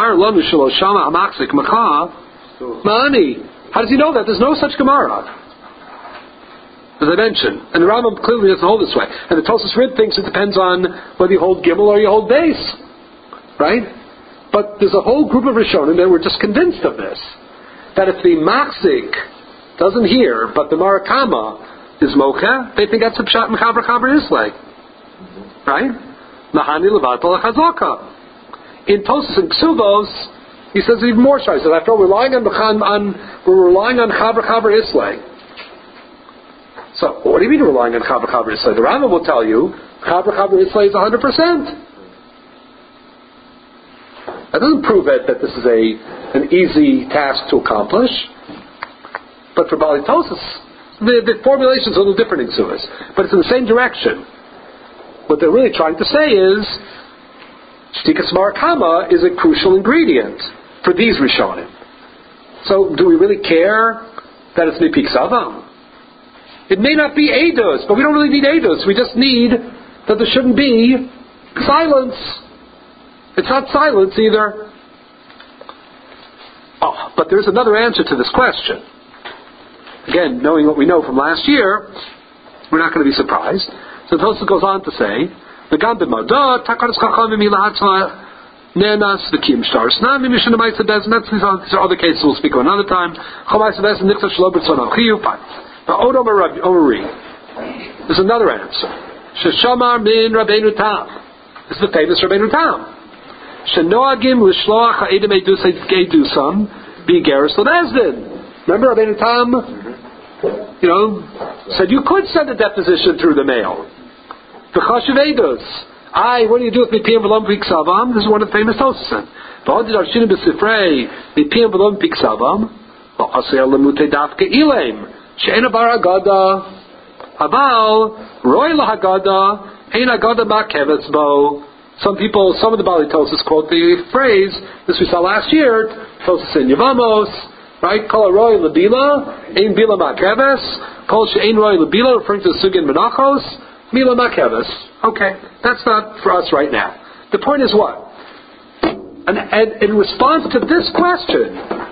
he know that? There's no such Gemara. As I mentioned, and the Rambam clearly doesn't hold this way. And the Tosfos Rid thinks it depends on whether you hold Gimel or you hold Beis. Right? But there's a whole group of Rishonim that were just convinced of this. That if the Machzik doesn't hear, but the Marakama is Mocha, they think that's a Pshat Mechaber Chaber Islay. Right? Mahani Levatal HaChazaka. In Tosfos and Ksuvos, he says even more shy. He says, after all, we're relying on, on we're relying on Chaber Chaber Islay. So, what do you mean relying on Chaber Chaber Islay? The Rambam will tell you, Chaber Chaber Islay is one hundred percent. That doesn't prove it that this is a an easy task to accomplish. But for Bali Tosfos, The, the formulation is a little different in Ksuvis, but it's in the same direction. What they're really trying to say is, Shtikas Marakama is a crucial ingredient for these Rishonim. So, do we really care that it's Mipik Savam? It may not be Eidos, but we don't really need Eidos. We just need that there shouldn't be silence. It's not silence either. Oh, but there's another answer to this question. Again, knowing what we know from last year, we're not going to be surprised. So Tosfos goes on to say, the Gambim Modah, Takaras Chachamim Ilahatza Nenas, the Kim Stars Nami Mission of Maisa Bez, and that's these are other cases we'll speak of another time. Chamaisa Bez and Nichta Shlobertson al Chiyu. Now Odom Omari. There's another answer. Sheshamar min Rabbeinu Tam. This is the famous Rabbeinu Tam. Shenoagim l'shloach ha'edem edus edusam b'igeres l'bezdin. Remember Rabbeinu Tam? You know, said you could send a deposition through the mail. V'chashiv edus. I, what do you do with mipiyam v'lom piksavam? This is one of the famous Tosfos. V'hod darshinim b'sifrei mipiyam v'lom piksavam. V'asei alamutei dafke ilem. She'ena bar agada. Aval roy lahagada. Ein agada ma'kevetz bo. Some people, some of the Bali Tosfos quote the phrase, this we saw last year, Tosfos in Yevamos, right? Kol roy lebila, ein bila ma'keves. Kol she'ein roy lebila, referring to the Sugin Menachos, mila ma'keves. Okay, that's not for us right now. The point is what? And, and in response to this question,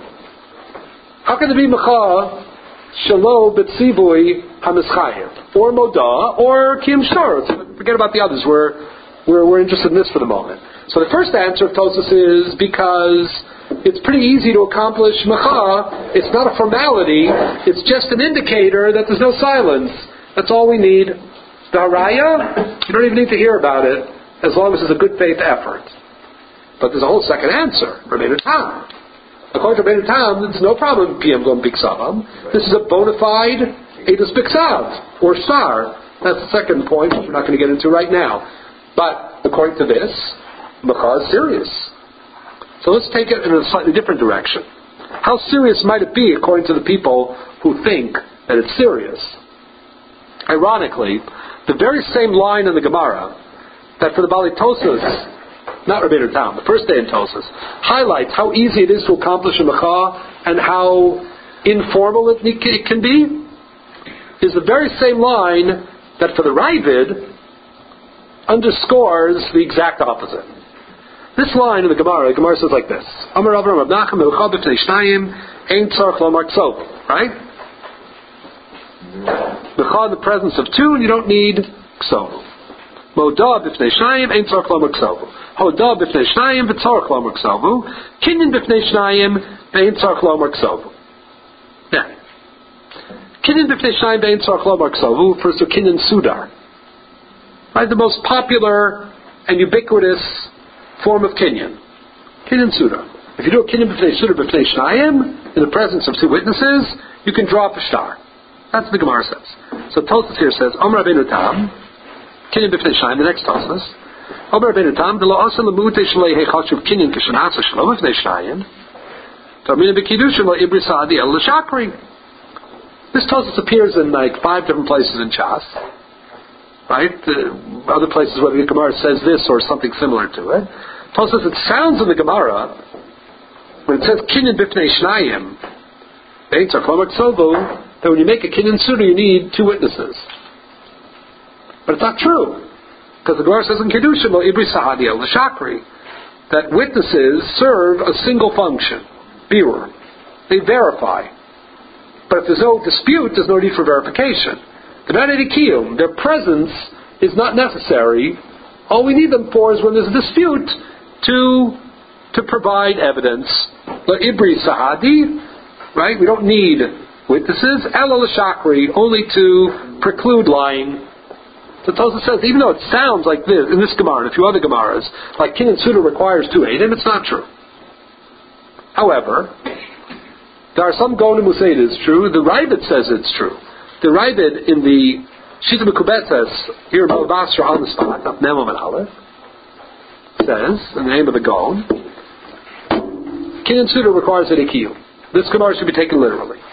how can there be mecha shelo b'tzivui hamischayev, or moda, or kim shor? Forget about the others. We're We're, we're interested in this for the moment. So the first answer of Tosfos is because it's pretty easy to accomplish mecha. It's not a formality. It's just an indicator that there's no silence. That's all we need. The haraya, you don't even need to hear about it as long as it's a good faith effort. But there's a whole second answer. Rabbeinu Tam. According to Rabbeinu Tam, there's no problem with Piyam Glom Biksavam. This is a bona fide Edus Biksav, or Sar. That's the second point, which we're not going to get into right now. But according to this, mecha is serious. So let's take it in a slightly different direction. How serious might it be according to the people who think that it's serious? Ironically, the very same line in the Gemara that for the Bali Tosfos, not Rabbeinu Tam, the first day in Tosfos, highlights how easy it is to accomplish a mecha and how informal it can be, is the very same line that for the Ravid underscores the exact opposite. This line in the Gemara, the Gemara says like this: Amar Avram Rav Nachum Melcha b'fnei shnayim ein tzarich lomar ksov. Right? Mecha in the presence of two, and you don't need ksov. Moda b'fnei shnayim ein tzarich lomar ksov. Hoda b'fnei shnayim v'tzarich lomar ksov. Kinyan b'fnei shnayim ein tzarich lomar ksov. Yeah. Kinyan b'fnei shnayim ein tzarich lomar ksov refers to kinyan sudar. Right, the most popular and ubiquitous form of kinyan. Kinyan Suda. If you do a kinyan b'fnei Suda b'fnei shnayim, in the presence of two witnesses, you can draw up a shtar. That's what the Gemara says. So Tosfos here says, Omer Rabbeinu Tam, kinyan b'fnei shnayim, the next Tosfos. Omer Rabbeinu Tam, de lo asa lemute shlei heichashuv kinyan kishanasa shelo b'fnei shnayim, tarmina b'kiddushin lo ibri sa'adi el l'shakri. This Tosfos appears in like five different places in Shas. Right? Uh, other places where the Gemara says this or something similar to it. Tosfos says it sounds in the Gemara, when it says kinyan b'fnei shnayim, that when you make a kinyan suda you need two witnesses. But it's not true. Because the Gemara says in Kedushin, lo ibri sahadi el l'shakri, that witnesses serve a single function, birur. They verify. But if there's no dispute, there's no need for verification. They're not any kiyum. Their presence is not necessary. All we need them for is when there's a dispute to to provide evidence. La ibri sahadi, right? We don't need witnesses. Ela l'shakri, only to preclude lying. So Tosfos says, even though it sounds like this in this Gemara and a few other Gemaras, like kinyan suda requires two eidim, it's not true. However, there are some gonim who say it is true. The Ravid says it's true. The Ravid in the Shita Mekubetzes, here in Basra on the spot, of Mem and Aleph, says, in the name of the Gaon, Kinyan Suda requires a Kiyum. This Gemara should be taken literally.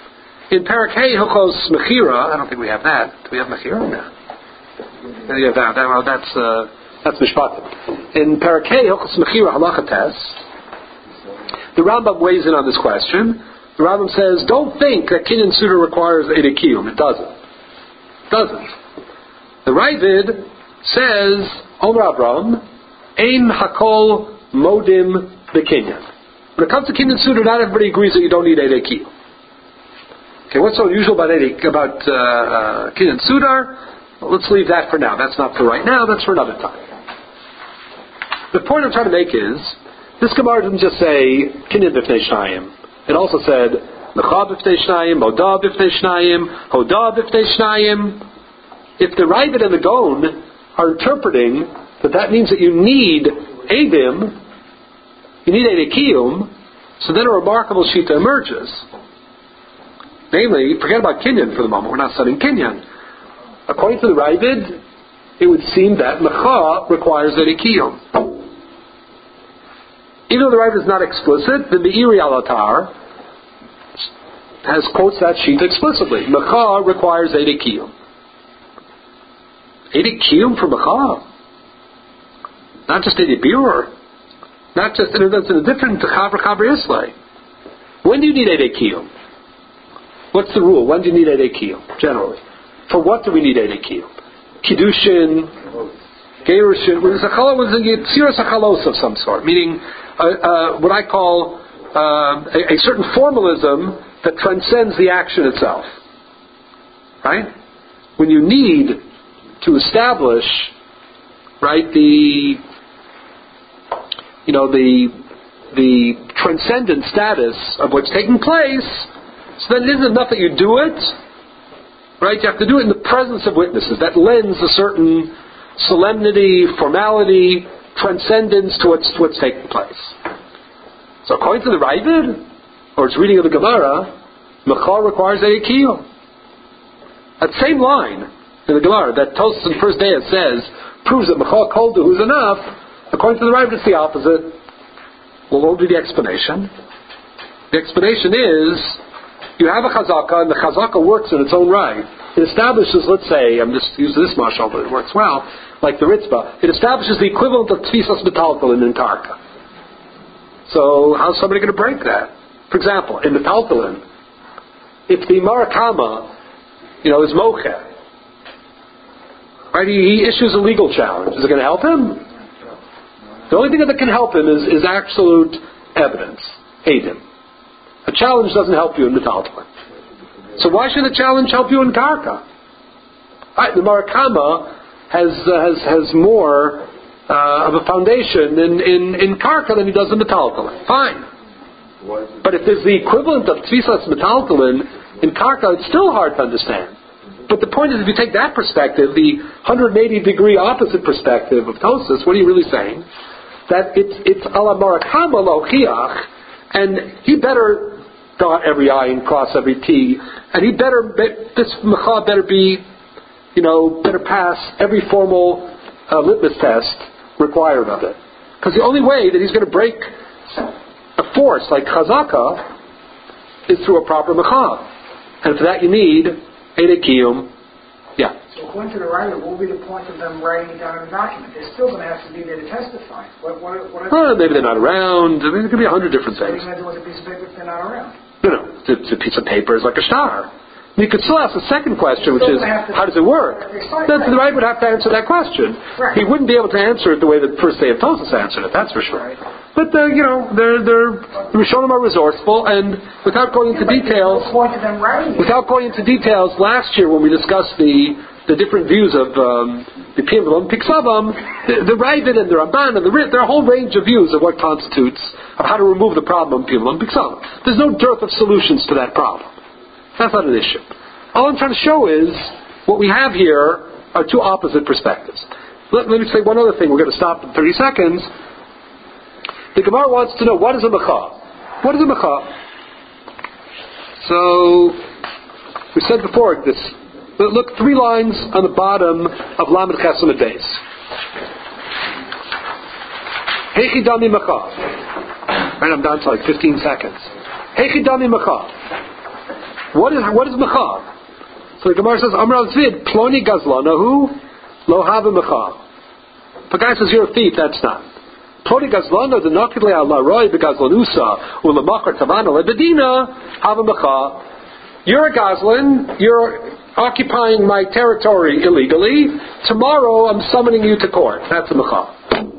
In Parakeh Hilchos Mechira, I don't think we have that. Do we have Mechira? No. No, you have that. that well, that's uh, that's Mishpatim. In Parakeh Hilchos Mechira Halacha Tes, the Rambam weighs in on this question. The Rambam says, don't think that Kinyan Suda requires Edei Kiyum. It doesn't. It doesn't. The Ravid says, Omer Avram, Ein Hakol Modim Bekinyan. When it comes to Kinyan Suda, not everybody agrees that you don't need Edei Kiyum. Okay, what's so unusual about Edei, about uh, uh, Kinyan Suda? Well, let's leave that for now. That's not for right now. That's for another time. The point I'm trying to make is, this Gemara didn't just say Kinyan B'fnei Shnayim. It also said Mecha B'fnei Shnayim, Moda B'fnei Shnayim, Hoda B'fnei Shnayim. If the Ravid and the Gon are interpreting that that means that you need Eidim, you need Edei Kiyum, so then a remarkable shita emerges. Namely, forget about Kinyan for the moment. We're not studying Kinyan. According to the Ravid, it would seem that Mecha requires Edei Kiyum. Even though the Ravid is not explicit, the Meiri Alatar has quotes that sheet explicitly. Mecha requires Edei Kiyum. Edei Kiyum for Mecha. Not just Edei Birur. Not just, and that's in a different Chavra Chavra Islay. When do you need Edei Kiyum? What's the rule? When do you need Edei Kiyum, generally? For what do we need Edei Kiyum? Kiddushin, Gerushin, was a Tziras HaChalos of some sort, meaning uh, uh, what I call uh, a, a certain formalism that transcends the action itself. Right? When you need to establish, right, the, you know, the the transcendent status of what's taking place, so then it isn't enough that you do it, right? You have to do it in the presence of witnesses. That lends a certain solemnity, formality, transcendence to what's, what's taking place. So according to the Ravid, or its reading of the Gemara, Mecha requires Edei Kiyum. That same line in the Gemara that Tosfos in first day it says proves that Mecha Kol Duhu is enough. According to the Ravid, it's the opposite. Well, what would be the explanation? The explanation is you have a chazaka, and the chazaka works in its own right. It establishes, let's say, I'm just using this mashal, but it works well, like the Ritzvah. It establishes the equivalent of Tfisas Metaltalin in Karka. So how's somebody going to break that? For example, in Metaltalin, if the Marakama, you know, is Moche, right, he, he issues a legal challenge. Is it going to help him? The only thing that can help him is, is absolute evidence. Eidim. A challenge doesn't help you in Metaltalin. So why should a challenge help you in Karka? Right, the Marakama has uh, has has more uh, of a foundation in, in, in Karka than he does in Metaltalin. Fine. But if there's the equivalent of Tfisas Metaltalin in Karka, it's still hard to understand. But the point is, if you take that perspective, the one hundred eighty degree opposite perspective of Tosfos, what are you really saying? That it's it's ala Marakama lochiach, and he better dot every I and cross every T, and he better, this Mecha better be, you know, better pass every formal uh, litmus test required of it. Because the only way that he's going to break a force like Chazaka is through a proper Mecha. And for that you need Edei Kiyum. Yeah. So according to the writer, what will be the point of them writing it down in a document? They're still going to have to be there to testify. What, what, what well, maybe they're not around. I mean, there could be a hundred different so things. what are you going to do with a piece of paper if they're not around? No, no. It's a piece of paper is like a star. You could still ask the second question, which is, how does it work? Then the right would have to answer that question. Right. He wouldn't be able to answer it the way the first day of Tosfos answered it, that's for sure. Right. But, uh, you know, they're, they're, the Rishonim are resourceful, and without going into yeah, details, no point to them writing it. without going into details, last year when we discussed the, the different views of um, the Piyam and Piksavam, the, the Ravid and the Ramban and the Rit, there are a whole range of views of what constitutes, of how to remove the problem of Piyam and Piksavam. There's no dearth of solutions to that problem. That's not an issue. All I'm trying to show is what we have here are two opposite perspectives. Let, let me say one other thing. We're going to stop in thirty seconds. The Gemara wants to know, what is a Mecha? What is a Mecha? So, we said before this. Look, three lines on the bottom of Lamed Chesed Beis. Heichidami Mecha. Right, I'm down to like fifteen seconds. Heichidami Mecha. What is what is mecha? So the Gemara says, Amar Zvid, Ploni Gazlanahu, Lo Hava Mecha. If a guy says, you're a thief, that's not. Ploni Gazlana, the Nakidle Allah Roy, Begazlanusa, Ulamachar Tavana, Lebedina, Hava Mecha. You're a Gazlan, you're occupying my territory illegally. Tomorrow I'm summoning you to court. That's a Mecha.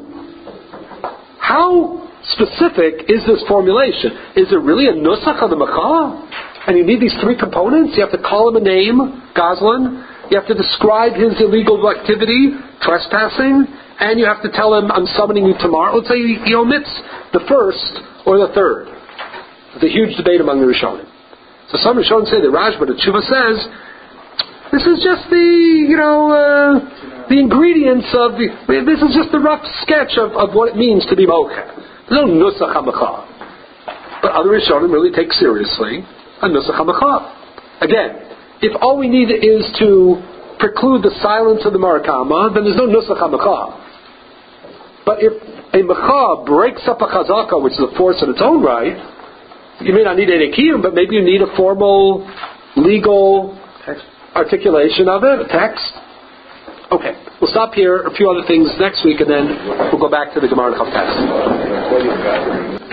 How specific is this formulation? Is it really a Nusach of the Mecha? And you need these three components. You have to call him a name, Gazlan. You have to describe his illegal activity, trespassing. And you have to tell him, I'm summoning you tomorrow. Let's say he omits the first or the third. There's a huge debate among the Rishonim. So some Rishonim say, the Rashba, the Tshuva says, this is just the, you know, uh, the ingredients of the, this is just the rough sketch of, of what it means to be Mocha. There's no Nusach HaMecha. But other Rishonim really take seriously a Nusach HaMecha. Again, if all we need is to preclude the silence of the Marakama, then there's no Nusach HaMecha. But if a Mecha breaks up a Chazaka, which is a force in its own right, you may not need an Ekiyum, but maybe you need a formal, legal articulation of it, a text. Okay, we'll stop here. A few other things next week, and then we'll go back to the Gemara and Chavtes.